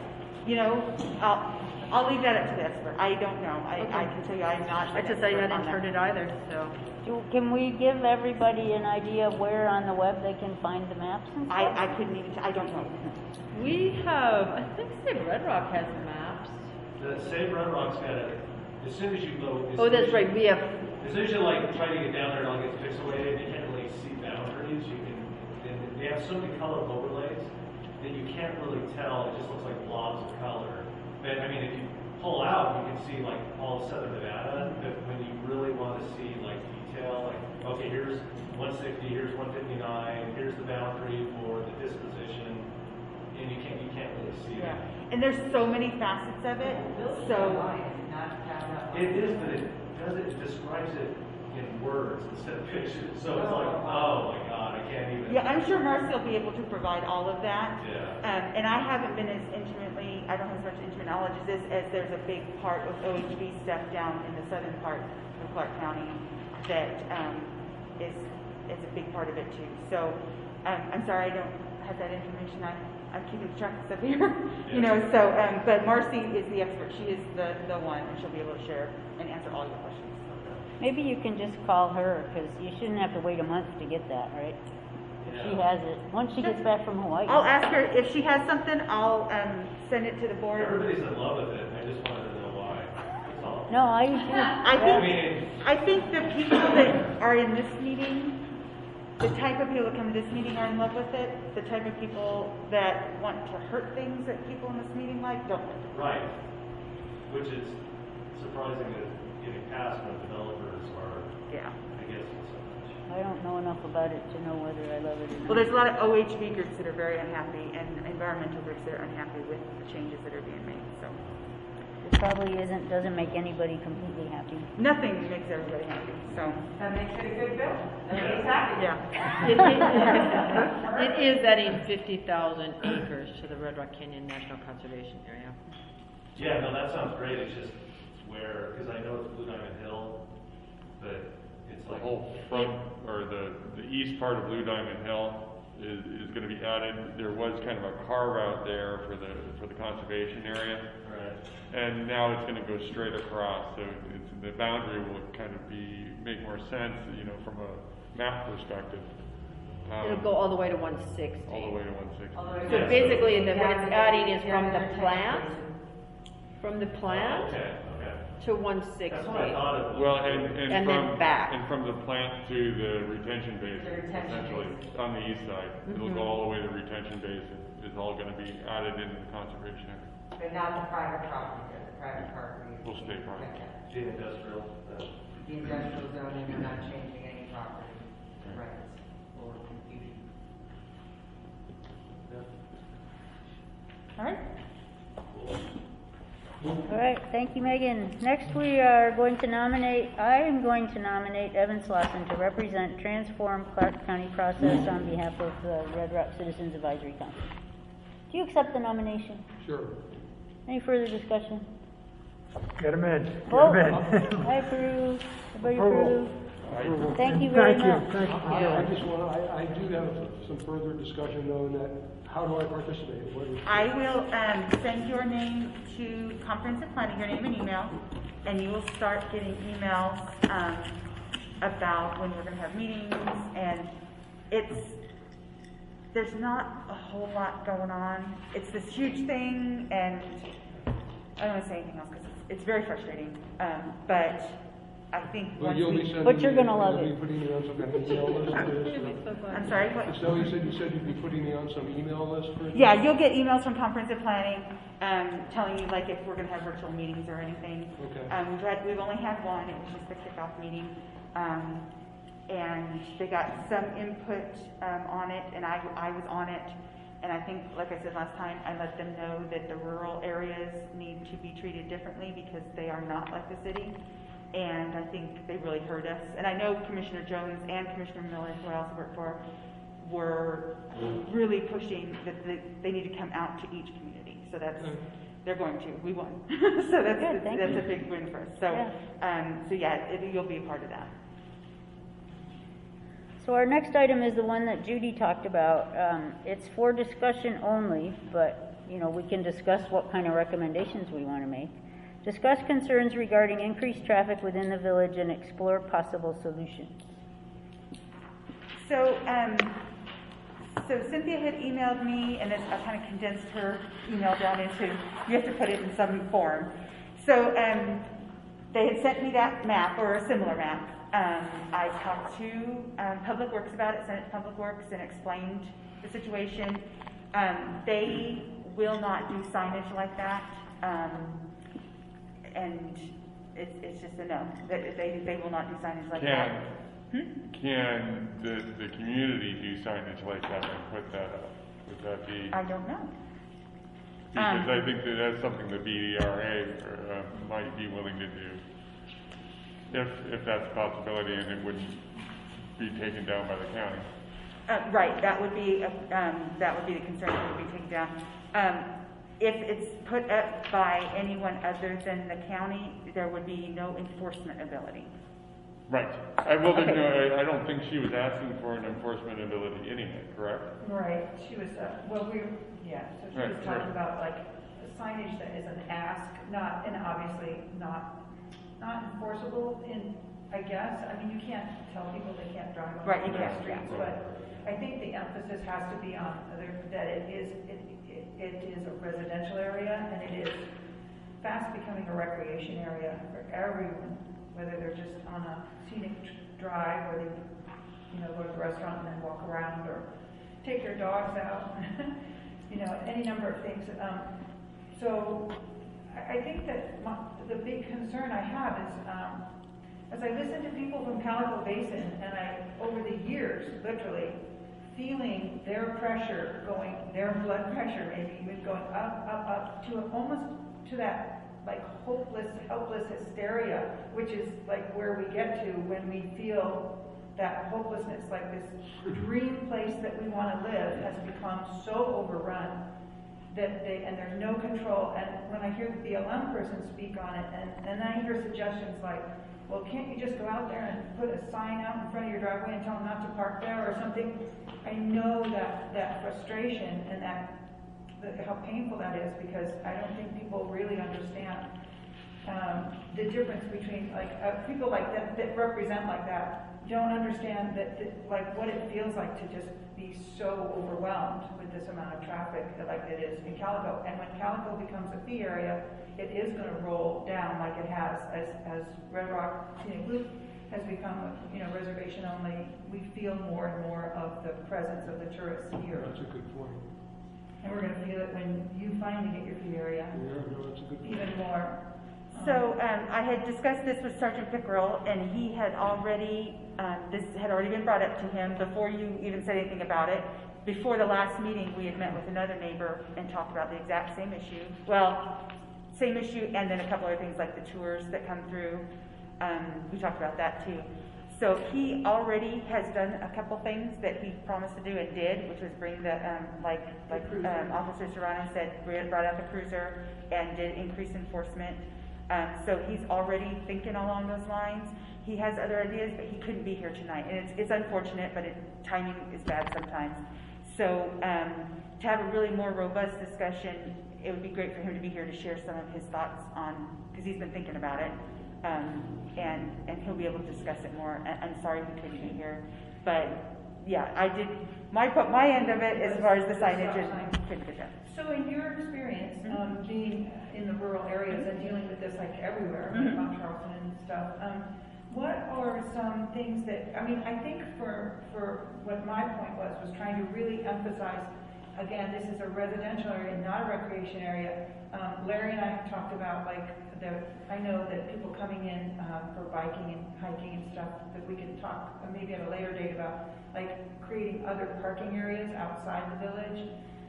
I'll leave that up to the expert. I don't know. I can tell you I'm not I an just, expert I on hadn't that. heard it either, so. Can we give everybody an idea of where on the web they can find the maps and stuff? I couldn't even, I don't know. We have, I think Save Red Rock has maps. The Save Red Rock's got it. As soon as you go. Oh, that's right, we have, As soon as you like try to get down there and all gets pixelated, you can't really see boundaries. And they have so many color overlays that you can't really tell. It just looks like blobs of color. But I mean, if you pull out, you can see like all of Southern Nevada. But when you really want to see like detail, like okay, here's 160, here's 159, here's the boundary for the disposition, and you can't really see Yeah. that. And there's so many facets of it, so. It is, but it describes it in words instead of pictures. So it's like, oh my God, I can't even. Yeah, I'm sure Marcy will be able to provide all of that. Yeah. And I haven't been as intimately, I don't have as much intimate knowledge as this, as there's a big part of OHV stuff down in the southern part of Clark County that is a big part of it too. So I'm sorry I don't have that information. I'm keeping track of stuff here, so, but Marcy is the expert. She is the one, and she'll be able to share and answer all your questions. Maybe you can just call her, because you shouldn't have to wait a month to get that, right? If she has it, once she gets back from Hawaii. I'll ask her if she has something. I'll send it to the board. Everybody's in love with it. I just wanted to know why. That's all. No, I do. I think the people that are in this meeting, the type of people that come to this meeting are in love with it. The type of people that want to hurt things that people in this meeting like don't. Right. Which is surprising that it's getting passed when developers are Yeah. against it so much. I don't know enough about it to know whether I love it or not. Well, there's a lot of OHV groups that are very unhappy and environmental groups that are unhappy with the changes that are being made, so. It probably doesn't make anybody completely happy. Nothing makes everybody happy, so. That makes it a good bill. Everybody's happy. Yeah. It is adding 50,000 acres to the Red Rock Canyon National Conservation Area. Yeah, no, that sounds great, it's just where, because I know it's Blue Diamond Hill, but it's The like. whole front, or the east part of Blue Diamond Hill is gonna be added. There was kind of a carve out there for the conservation area. Right. And now it's gonna go straight across, so the boundary will kind of make more sense, from a map perspective. It'll go all the way to 160. All the way to 160. So basically, what it's adding is from the plant, Okay. to 160. That's what I thought it was. Well, And from, then back. and from the plant to the retention basin, essentially, on the east side. It'll go all the way to the retention basin. It's all gonna be added into the conservation area. But not the private property, but the private property. Will stay private. The industrial, The industrial zoning, they're not changing any property rights or confusion. All right. All right, thank you, Megan. Next, I am going to nominate Evan Slauson to represent Transform Clark County process on behalf of the Red Rock Citizens Advisory Council. Do you accept the nomination? Sure. Any further discussion? Get him in. Vote. Get him in. I approve. Everybody Approval. approve? Thank you very much. Thank you. I just I do have some further discussion though, in that, how do I participate? What is- I will send your name to comprehensive planning, your name and email, and you will start getting emails about when we're going to have meetings, and there's not a whole lot going on. It's this huge thing, and I don't want to say anything else because it's very frustrating, but I think Well, once you'll be we... sending. But you're gonna love you'll it. be putting me on some kind of email list for this? I'm sorry, what? Is that what you said you'd be putting me on some email list for? Yeah, you'll get emails from comprehensive planning, telling you like if we're gonna have virtual meetings or anything. Okay. We've only had one, it was just the kickoff meeting. And they got some input, on it, and I was on it. And I think, like I said last time, I let them know that the rural areas need to be treated differently because they are not like the city. And I think they really heard us. And I know Commissioner Jones and Commissioner Miller, who I also work for, were really pushing that they need to come out to each community. So they're going to. We won. So that's a big win for us. So, you'll be a part of that. So our next item is the one that Judy talked about. It's for discussion only, but, we can discuss what kind of recommendations we want to make. Discuss concerns regarding increased traffic within the village and explore possible solutions. So Cynthia had emailed me, and I kind of condensed her email down into, you have to put it in some form. So they had sent me that map, or a similar map. I talked to Public Works about it, sent it to Public Works, and explained the situation. They will not do signage like that. And it's just a no. They will not do signage like that. Can the community do signage like that and put that up? Would that be? I don't know. Because I think that's something the BDRA might be willing to do, if that's a possibility, and it wouldn't be taken down by the county. Right. That would be the concern that would be taken down. If it's put up by anyone other than the county, there would be no enforcement ability. Right. I don't think she was asking for an enforcement ability anyway, correct? Right. She was, so she was talking about like signage that is an ask, and obviously not enforceable I guess. I mean, you can't tell people they can't drive on the streets, but I think the emphasis has to be on that it is a residential area, and it is fast becoming a recreation area for everyone, whether they're just on a scenic drive, or they go to the restaurant and then walk around, or take their dogs out, any number of things. So I think that the big concern I have is as I listen to people from Calico Basin, and over the years, literally, feeling their pressure going, their blood pressure maybe even going up to almost to that like hopeless, helpless hysteria, which is like where we get to when we feel that hopelessness, like this dream place that we want to live has become so overrun that and there's no control. And when I hear the BLM person speak on it, and I hear suggestions like, well, can't you just go out there and put a sign out in front of your driveway and tell them not to park there or something? I know that frustration and how painful that is, because I don't think people really understand the difference between people like that represent like that don't understand that like what it feels like to just be so overwhelmed with this amount of traffic like it is in Calico. And when Calico becomes a fee area, it is going to roll down like it has as Red Rock Scenic Loop has become reservation only. We feel more and more of the presence of the tourists here. That's a good point. And we're going to feel it when you finally get your fee area. Yeah, no, that's a good point. Even more. So I had discussed this with Sergeant Pickerel, and he had already, this had already been brought up to him before you even said anything about it. Before the last meeting, we had met with another neighbor and talked about the exact same issue. Well, same issue, and then a couple other things like the tours that come through. We talked about that too. So he already has done a couple things that he promised to do and did, which was bring the, Officer Serrano said, brought out the cruiser and did increase enforcement. So he's already thinking along those lines. He has other ideas, but he couldn't be here tonight. And it's unfortunate, but timing is bad sometimes. So to have a really more robust discussion, it would be great for him to be here to share some of his thoughts on, because he's been thinking about it. And he'll be able to discuss it more. I'm sorry he couldn't be here. But yeah, I did my end of it as far as the signage and couldn't get done. So in your experience, being in the rural areas and dealing with this like everywhere, Mount Charleston and stuff, what are some things that, I think for what my point was trying to really emphasize, again, this is a residential area, not a recreation area. Larry and I have talked about I know that people coming in for biking and hiking and stuff, that we can talk maybe at a later date about creating other parking areas outside the village.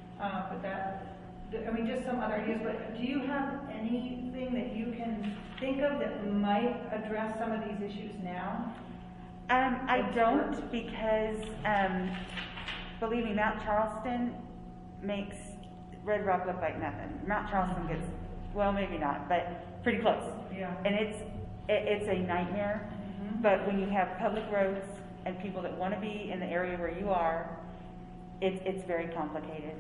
Just some other ideas, but do you have anything that you can think of that might address some of these issues now? I don't, because believe me, Mount Charleston makes Red Rock look like nothing. Mount Charleston gets, well, maybe not, but pretty close. Yeah. And it's a nightmare. But when you have public roads and people that want to be in the area where you are, it's very complicated.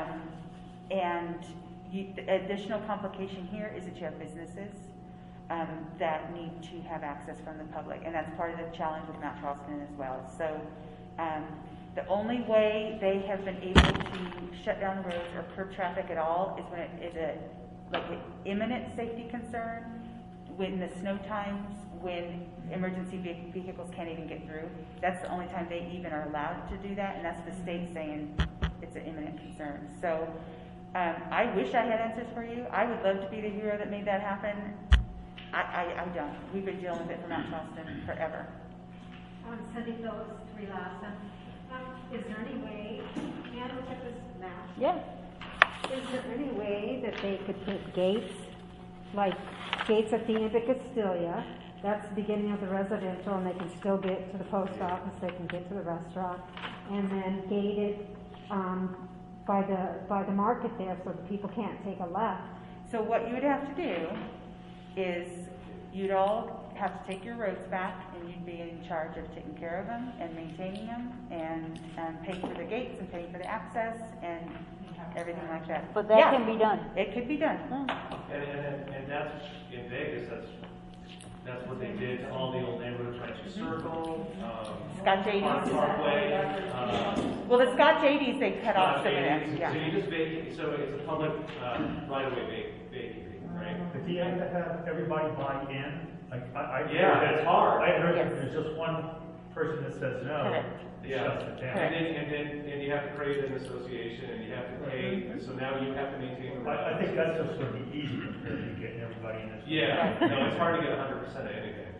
The additional complication here is that you have businesses that need to have access from the public, and that's part of the challenge with Mount Charleston as well. So the only way they have been able to shut down roads or curb traffic at all is when it is an imminent safety concern, when the snow times, when emergency vehicles can't even get through. That's the only time they even are allowed to do that, and that's the state saying it's an imminent concern. So I wish I had answers for you. I would love to be the hero that made that happen. I don't. We've been dealing with it for Mount Charleston forever. Cindy Phillips, 3 Lawson. Is there any way, can I look at this map? Yeah. Is there any way that they could put gates, like gates at the end of Castilia? That's the beginning of the residential, and they can still get to the post office, they can get to the restaurant, and then gate it by the market there so the people can't take a left. So what you would have to do is you'd all have to take your roads back, and you'd be in charge of taking care of them and maintaining them and paying for the gates and paying for the access and everything like that. But that can be done. It could be done. And that's, in Vegas, that's what they did to all the old neighborhoods, right? Circle, Scott J.D.'s. Parkway. Well, the Scott J.D.'s, they cut off some of them. So you just vacate, so it's a public right-of-way vacating, right? But do you have to have everybody buy in? Yeah, it's hard. I heard that there's just one person that says no. Correct. Yeah, shuts it down. and you have to create an association, and you have to pay, so now you have to maintain the I think that's just going to be easy compared to getting everybody in this. Yeah, no, it's hard to get 100% of anything.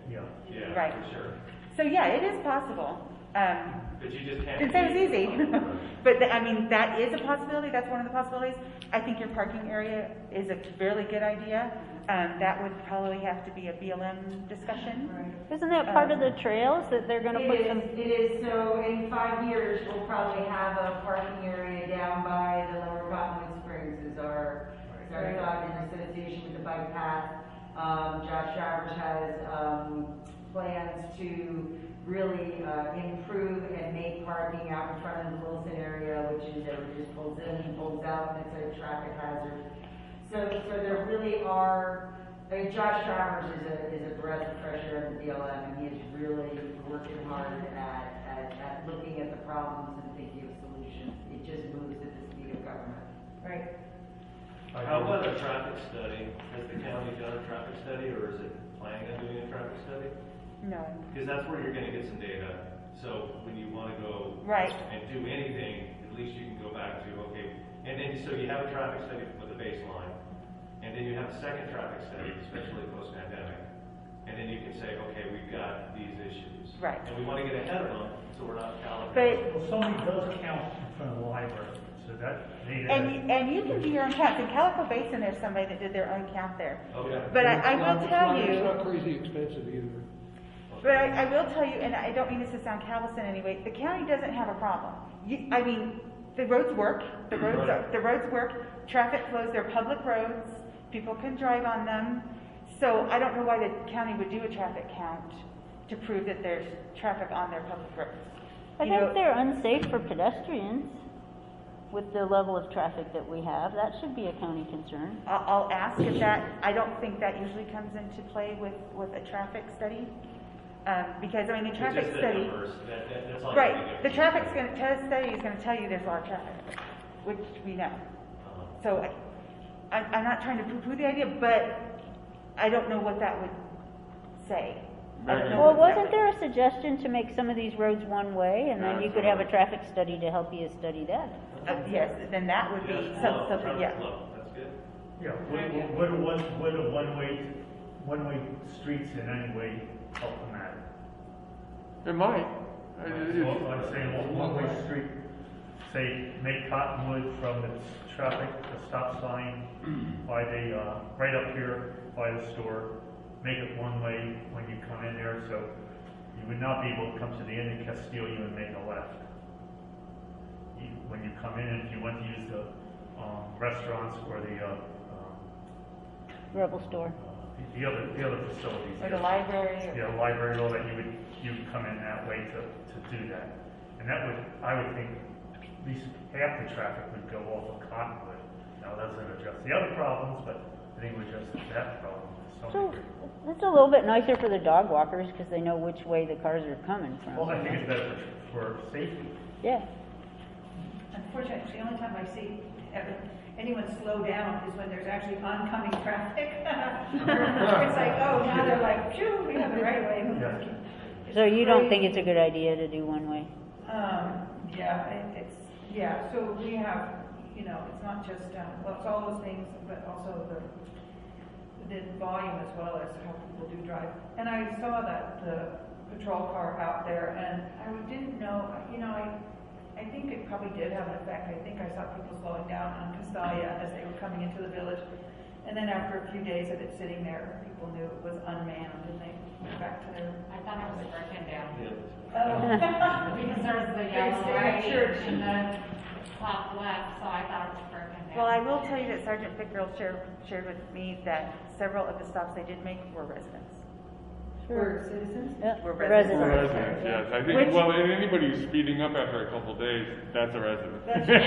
Yeah. Yeah, Right. for sure. So yeah, it is possible. But you just can't. Didn't say it was easy, but I mean, that is a possibility, that's one of the possibilities. I think your parking area is a really good idea. That would probably have to be a BLM discussion. Isn't that part of the trails that they're gonna put some? It is, so in 5 years, we'll probably have a parking area down by the Lower Cottonwood Springs is our thought in association with the bike path. Josh Travers has, plans to really, improve and make parking out in front of the Wilson area, which is, everybody just pulls in and pulls out, and it's a traffic hazard. So there really are, Josh Travers is a breath of fresh air in the BLM, and he is really working hard at looking at the problems and thinking of solutions. It just moves at the speed of government. Right. How about a traffic study? Has the county done a traffic study, or is it planning on doing a traffic study? No. Because that's where you're gonna get some data. So when you wanna go Right. and do anything, at least you can go back to, okay, and then, so you have a traffic study with a baseline, and then you have a second traffic study, especially post-pandemic, and then you can say, okay, we've got these issues. Right. And we wanna get ahead of them, so we're not calibrating. But, Well, somebody does count in front of the library, so that data. and you can do your own counts. In Calico Basin, there's somebody that did their own count there. Okay. But I will tell you. It's not crazy expensive either. But I will tell you, and I don't mean this to sound callous in any way, the county doesn't have a problem. I mean, the roads work, the roads work, traffic flows, they're public roads, people can drive on them. So I don't know why the county would do a traffic count to prove that there's traffic on their public roads. I think they're unsafe for pedestrians with the level of traffic that we have. That should be a county concern. I'll ask if that, I don't think that usually comes into play with a traffic study. Because, I mean, the traffic It's just the study. numbers. That's all you Right, need to the do. traffic study is gonna tell you there's a lot of traffic, which we know. So I'm not trying to poo-poo the idea, but I don't know what that would say. I don't know Well, what that wasn't would- there a suggestion to make some of these roads one way, and then you could have a traffic study to help you study that? Yes, then that would be Yes, something, yeah. traffic flow, that's good. Yeah, would a one-way streets in any way help the matter? It might. Well, I'm saying one-way street, say, make Cottonwood from its traffic, the stop sign by the, right up here by the store, make it one way when you come in there, so you would not be able to come to the end of Castelia and make a left. When you come in, if you want to use the restaurants or the Rebel store. the other facilities. Or the library. Yeah, the library, all that, you would come in that way to do that. And that would, I would think, at least half the traffic would go off of Cottonwood. Now, that doesn't address the other problems, but I think it would address that problem to some So, degree. it's a little bit nicer for the dog walkers, because they know which way the cars are coming from. Well, I think it's better for safety. Yeah. Unfortunately, the only time I see anyone slow down is when there's actually oncoming traffic. It's like, oh, now they're like, phew, we have the right way. So you don't think it's a good idea to do one way? Yeah, so we have, it's not just, well, it's all those things, but also the volume as well as how people do drive. And I saw that the patrol car out there, and I didn't know, I think it probably did have an effect. I think I saw people slowing down on Castalia as they were coming into the village. And then after a few days of it sitting there, people knew it was unmanned and they went back to their. I thought it was broken down. Because there's the yellow right and the top left, so I thought it was broken down. Well, I will tell you that Sergeant Pickrell shared with me that several of the stops they did make were residents. Were citizens? Yeah, Were residents. Residents, yes. I think, Which- well, and anybody who's speeding up after a couple of days, that's a resident.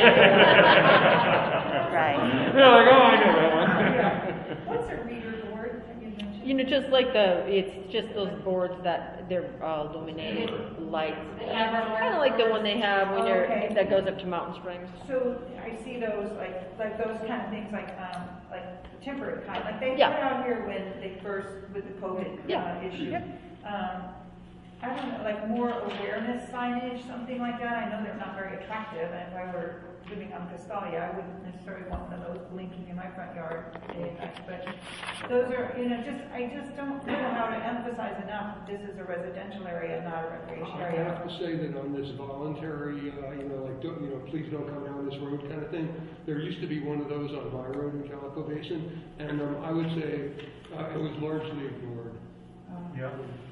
Right. They're like, oh, I know that one. What's a reader board that you mentioned? Just like it's just those boards that they're illuminated lights. Kind of like the one they have when Okay. that goes up to Mountain Springs. So I see those, like those kind of things, like temporary kind, like they put Yeah. out here when they first, with the COVID issue. I don't know, like more awareness signage, something like that. I know they're not very attractive, and if I were living on Castalia, I wouldn't necessarily want one of those blinking in my front yard, but those are, I just don't know how to emphasize enough, that this is a residential area, not a recreation I area. have to say that on this voluntary, please don't come down this road kind of thing, there used to be one of those on my road in Calico Basin, and I would say it was largely ignored. Yeah.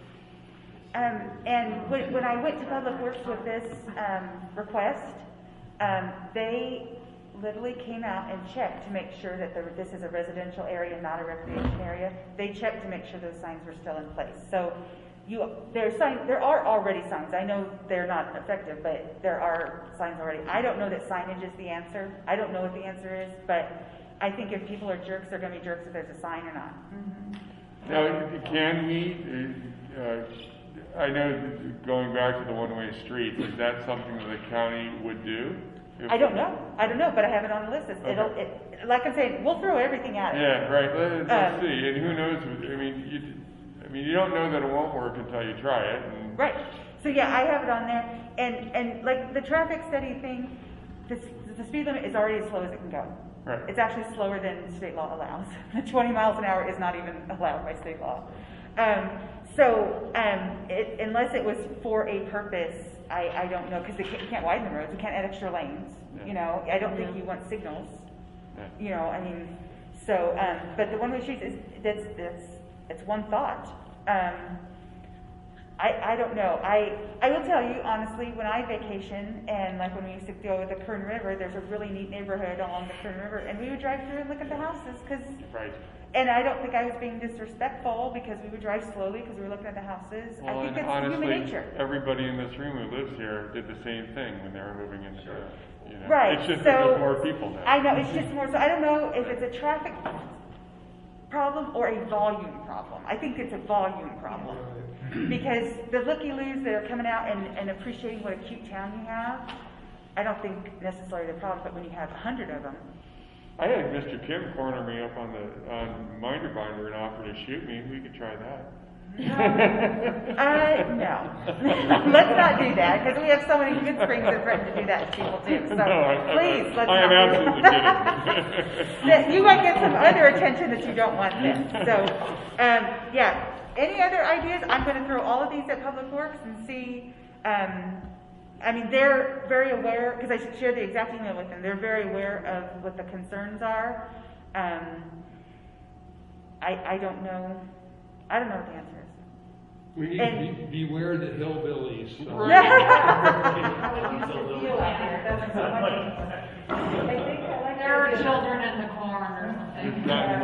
And when I went to Public Works with this request, they literally came out and checked to make sure that this is a residential area, not a recreation area. They checked to make sure those signs were still in place. So there are already signs. I know they're not effective, but there are signs already. I don't know that signage is the answer. I don't know what the answer is, but I think if people are jerks, they're going to be jerks if there's a sign or not. Mm-hmm. Now, can we, I know going back to the one-way street, is that something that the county would do? I don't know, but I have it on the list. Like I'm saying, we'll throw everything at it. Yeah, right. Let's see. And who knows? You don't know that it won't work until you try it. Right. So yeah, I have it on there. And like the traffic study thing, the speed limit is already as slow as it can go. Right. It's actually slower than state law allows. 20 miles an hour is not even allowed by state law. Unless it was for a purpose, I don't know, because you can't widen the roads, you can't add extra lanes. Yeah. I don't think you want signals. Yeah. But the one-way streets it's one thought. I don't know. I will tell you honestly, when I vacation and like when we used to go to the Kern River, there's a really neat neighborhood along the Kern River, and we would drive through and look at the houses Right. And I don't think I was being disrespectful because we would drive slowly because we were looking at the houses. Well, I think and it's honestly, human nature. everybody in this room who lives here did the same thing when they were moving into Right. It's just that there's more people now. I know, it's just more, so I don't know if it's a traffic problem or a volume problem. I think it's a volume problem. Because the looky-loos that are coming out and appreciating what a cute town you have, I don't think necessarily the problem, but when you have 100 of them. I had Mr. Kim corner me up on Minder Binder and offer to shoot me. We could try that. No. Let's not do that, because we have so many good springs that threaten to do that to people too. So please, let's I am not absolutely do that. kidding. You might get some other attention that you don't want then. So, yeah. Any other ideas? I'm going to throw all of these at Public Works and see. They're very aware, because I shared the exact email with them. They're very aware of what the concerns are. I don't know. I don't know what the answer is. We need to beware the hillbillies. There are children in the corn or something.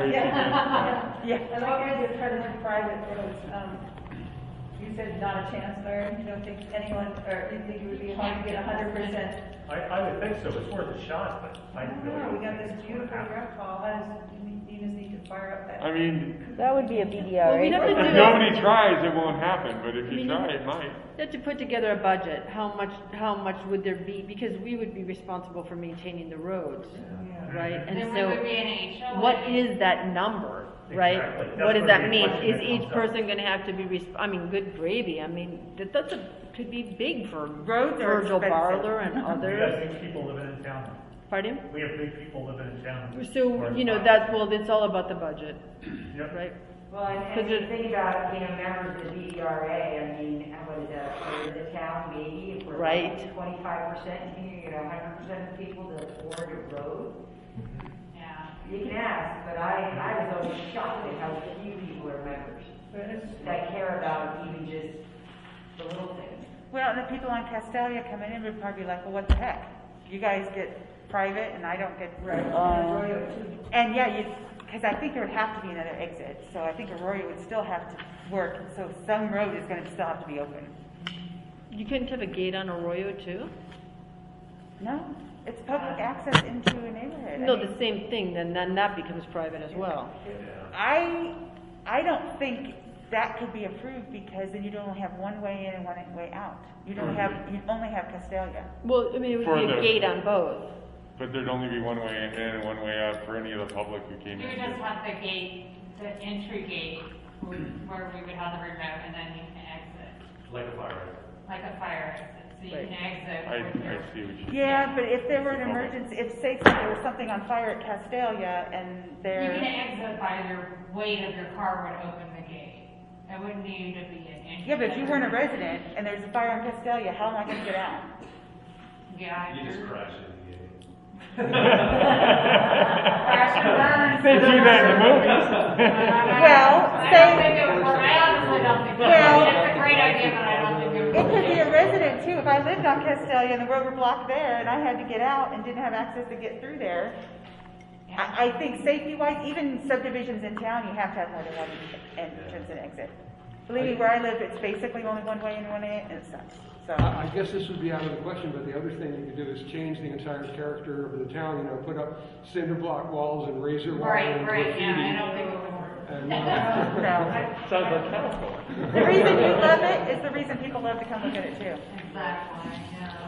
As long as it's trying to private roads, you said not a chance there. You don't think anyone, or you think it would be hard to get 100%? I would think so. It's worth a shot, but I don't know. We got this beautiful rec hall. You just need to fire up that. That would be a BDRA. Well, we have to If nobody tries, it won't happen. But if you try, it might. We have to put together a budget. How much would there be? Because we would be responsible for maintaining the roads, right? And Then so, we would be an HOA. what is that number, right? Exactly. What does That's that where the mean? question Is each comes up. person going to have to be? Good gravy. Could be big for Roads are Virgil expensive. Barler and We have others. big people living in town. Pardon? We have big people living in town. So it's all about the budget, Yep. right? Well, and you think about, members of the BDRA, what is that, for the town, maybe, if we're Right. 25%, you get 100% of people to afford a road. Yeah. You can ask, but I was always shocked at how few people are members that care about even just the little things. Well, and the people on Castelia coming in would probably be like, well, what the heck? You guys get private and I don't get Arroyo too. And because I think there would have to be another exit. So I think Arroyo would still have to work. So some road is going to still have to be open. You couldn't have a gate on Arroyo too? No, it's public access into a neighborhood. No, the same thing, then that becomes private as well. I don't think that could be approved because then you'd only have one way in and one way out. You'd only have Castelia. Well, it would be a gate on both. But there'd only be one way in and one way out for any of the public who came You in. would just have the gate, the entry gate, where we would have the remote, and then you can exit. Like a fire exit. Like a fire exit. So you can exit. I see what you mean. Yeah, but if there were an emergency, if say there was something on fire at Castalia and You there. can exit by your weight of your car would open the gate. It wouldn't need to be an entry. Yeah, but if you weren't a resident and there's a fire on Castalia, how am I gonna get out? Yeah. You just crash into the gate. Crash and burn. They do that in the movies. Well, I say. don't think it would work. I honestly don't think it would. Well, It's a great idea, but I don't think it would It work. could be a resident too. If I lived on Castalia and the road were blocked there and I had to get out and didn't have access to get through there, I think safety-wise, even subdivisions in town, you have to have more than one entrance and exit. Believe me, where I live, it's basically only one way and one in, and it sucks. So. I guess this would be out of the question, but the other thing you could do is change the entire character of the town, you know, put up cinder block walls and razor wire and graffiti. Yeah, I don't think it would work. And, No. Sounds like California. The reason you love it is the reason people love to come look at it too. Exactly, yeah.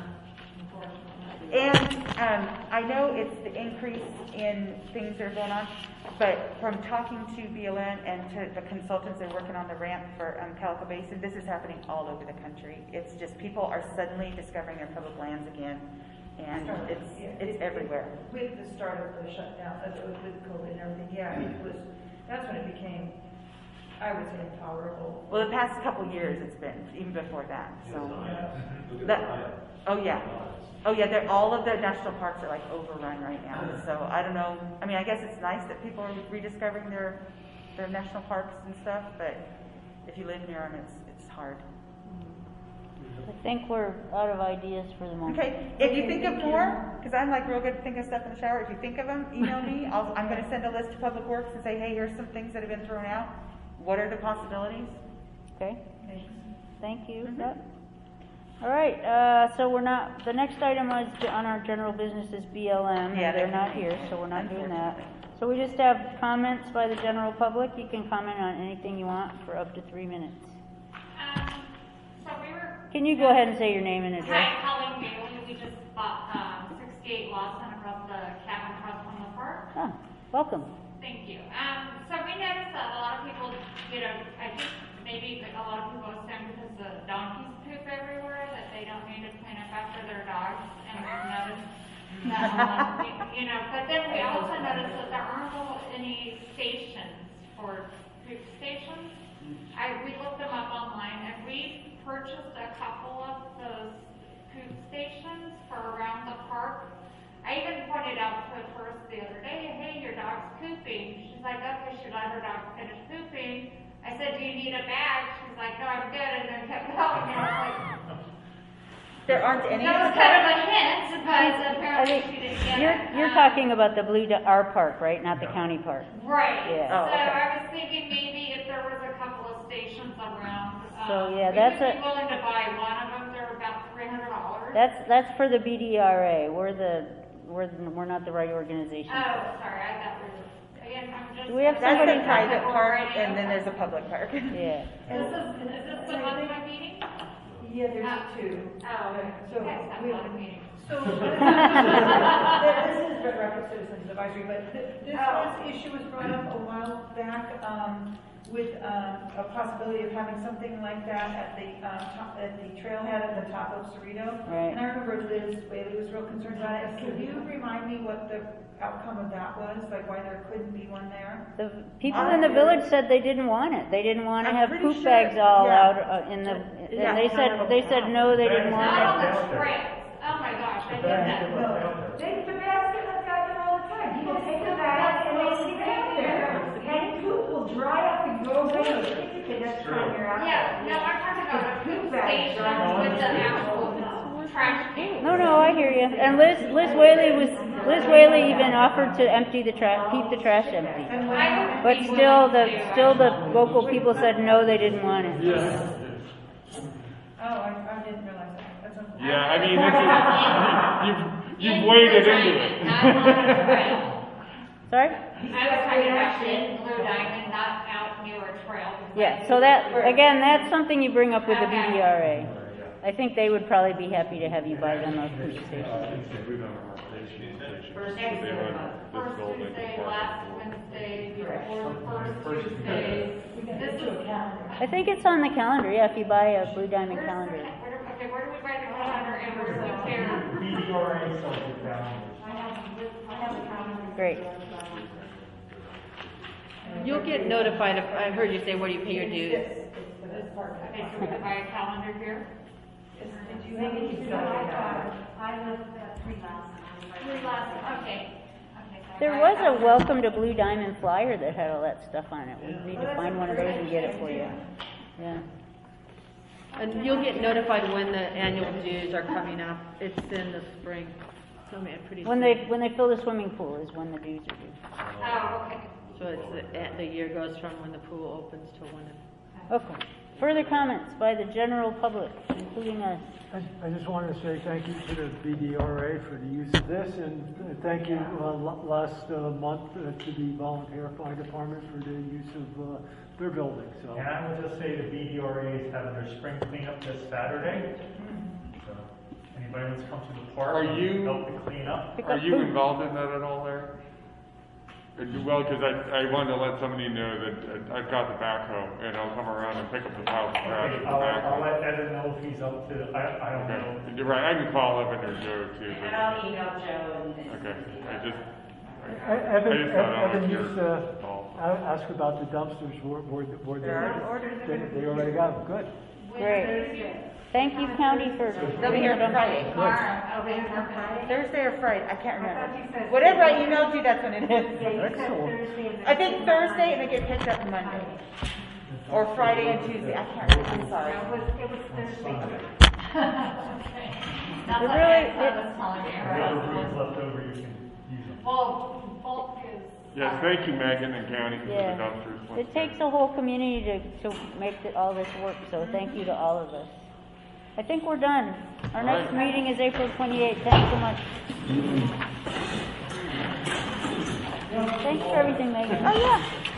And I know it's the increase in things that are going on, but from talking to BLN and to the consultants that are working on the ramp for Calico Basin, this is happening all over the country. It's just people are suddenly discovering their public lands again, and it's everywhere. With the start of the shutdown, with COVID and everything, that's when it became, I would say, intolerable. Well, the past couple years it's been, even before that, so. Look at That, oh yeah. Oh yeah, all of the national parks are like overrun right now, so I don't know, I mean, I guess it's nice that people are rediscovering their national parks and stuff, but if you live near them, it's hard. I think we're out of ideas for the moment. Okay, if you think of more, because I'm like real good at thinking of stuff in the shower, if you think of them, email me, I'm gonna send a list to Public Works and say, hey, here's some things that have been thrown out, what are the possibilities? Okay, thank you. Yep. All right, so we're not, the next item on our general business is BLM. Yeah, They're not here, so we're not doing that. So we just have comments by the general public. You can comment on anything you want for up to 3 minutes. So we were. Can you go ahead and say your name and address? Hi, Colleen Bailey. We just bought 68 Lawson across the cabin across from the park. Oh, welcome. Thank you. So we noticed that a lot of people, I think maybe a lot of people assume because the donkeys poop everywhere that they don't need to clean up after their dogs. And we've noticed that, but then we also noticed that there aren't any stations for poop stations. We looked them up online and we purchased a couple of those poop stations for around the park. I even pointed out to a tourist the other day, hey, your dog's pooping. She's like, okay, she let her dog finish pooping. I said, do you need a bag? She's like, no, I'm good, and then kept going. And I was like, there aren't any. That was kind of a hint, but apparently she didn't get it. You're talking about the our park, right? Not the county park. Right. Yeah. So I was thinking maybe if there was a couple of stations around. So yeah, we would be willing to buy one of them. They're about $300. That's for the BDRA. We're not the right organization. Oh, sorry, I thought we were. Again, I'm just. Do we have That's somebody? a private park, and then there's a public park. Yeah. Is this the monthly meeting? Yeah, there's two. Oh, okay. So You guys have we a lot of meetings. So this is Red Rock Citizens Advisory, but this issue was brought up a while back with a possibility of having something like that at the trailhead at the top of Cerrito. Right. And I remember Liz Whaley was real concerned about it. Can you remind me what the outcome of that was, like why there couldn't be one there? The people in the village said they didn't want it. They didn't want to have pretty poop sure- bags all yeah. out in the. And they said no, they didn't want Not it. on the trails. Oh my gosh, I did that. The bags get left out there all the time. People take the bag and they leave it out there. And poop will dry up and go away. That's time you're out there. Yeah, no, I'm talking about a poop station with the actual trash can. No, I hear you. And Liz Whaley even offered to empty the trash, keep the trash empty. But still the local people said no, they didn't want it. Yeah. Oh, I didn't realize that. That's unfortunate. Yeah, I mean, you've waded into it. Sorry? I was talking about in Blue Diamond, not out near a trail. Yeah, so that's something you bring up with the BDRA. I think they would probably be happy to have you buy them a food station. First Tuesday, last Wednesday, before first Tuesday. This is. I think it's on the calendar, yeah, if you buy a Blue Diamond calendar. Okay, where do we buy the calendar? BDRA sells it down. I have a calendar. Great. You'll get notified if, I heard you say, where do you pay your dues? Okay, so we can buy a calendar here? I live at 3 last. Okay. There was a welcome to Blue Diamond flyer that had all that stuff on it. We need to find one of those and get it for you. Yeah. And you'll get notified when the annual dues are coming up. It's in the spring. So pretty When soon. they fill the swimming pool is when the dues are due. Oh, okay. So it's the year goes from when the pool opens to when it. Okay. Further comments by the general public, including us? I just wanted to say thank you to the BDRA for the use of this, and thank you last month to the volunteer fire department for the use of their building. So. And I would just say the BDRA is having their spring cleanup this Saturday. So anybody wants to come to the park, help to clean up. Are you involved in that at all, Larry? Well, because I wanted to let somebody know that I've got the backhoe, and I'll come around and pick up the pile of trash with the I'll backhoe. let Evan know if he's up to, I don't know. You're right, I can call Evan or Joe too. And I'll email Joe and. Okay, Evan used to ask about the dumpsters, where they already got them, good. Great. Thank you, County, for. They'll be here Friday. Thursday or Friday, I can't remember. Whatever I emailed you, that's when it is. Excellent. I think Thursday and they get picked up Monday. Or Friday and Tuesday, I can't remember, I'm sorry. It was Thursday. It really, Whatever room's left over, you can use them. Well, bulk is. Yes, thank you, Megan and County, for the yeah. dumpsters. It takes a whole community to make all this work, so thank you to all of us. I think we're done. Our next meeting is April 28th. Thanks so much. Thanks for everything, Megan. Oh, yeah.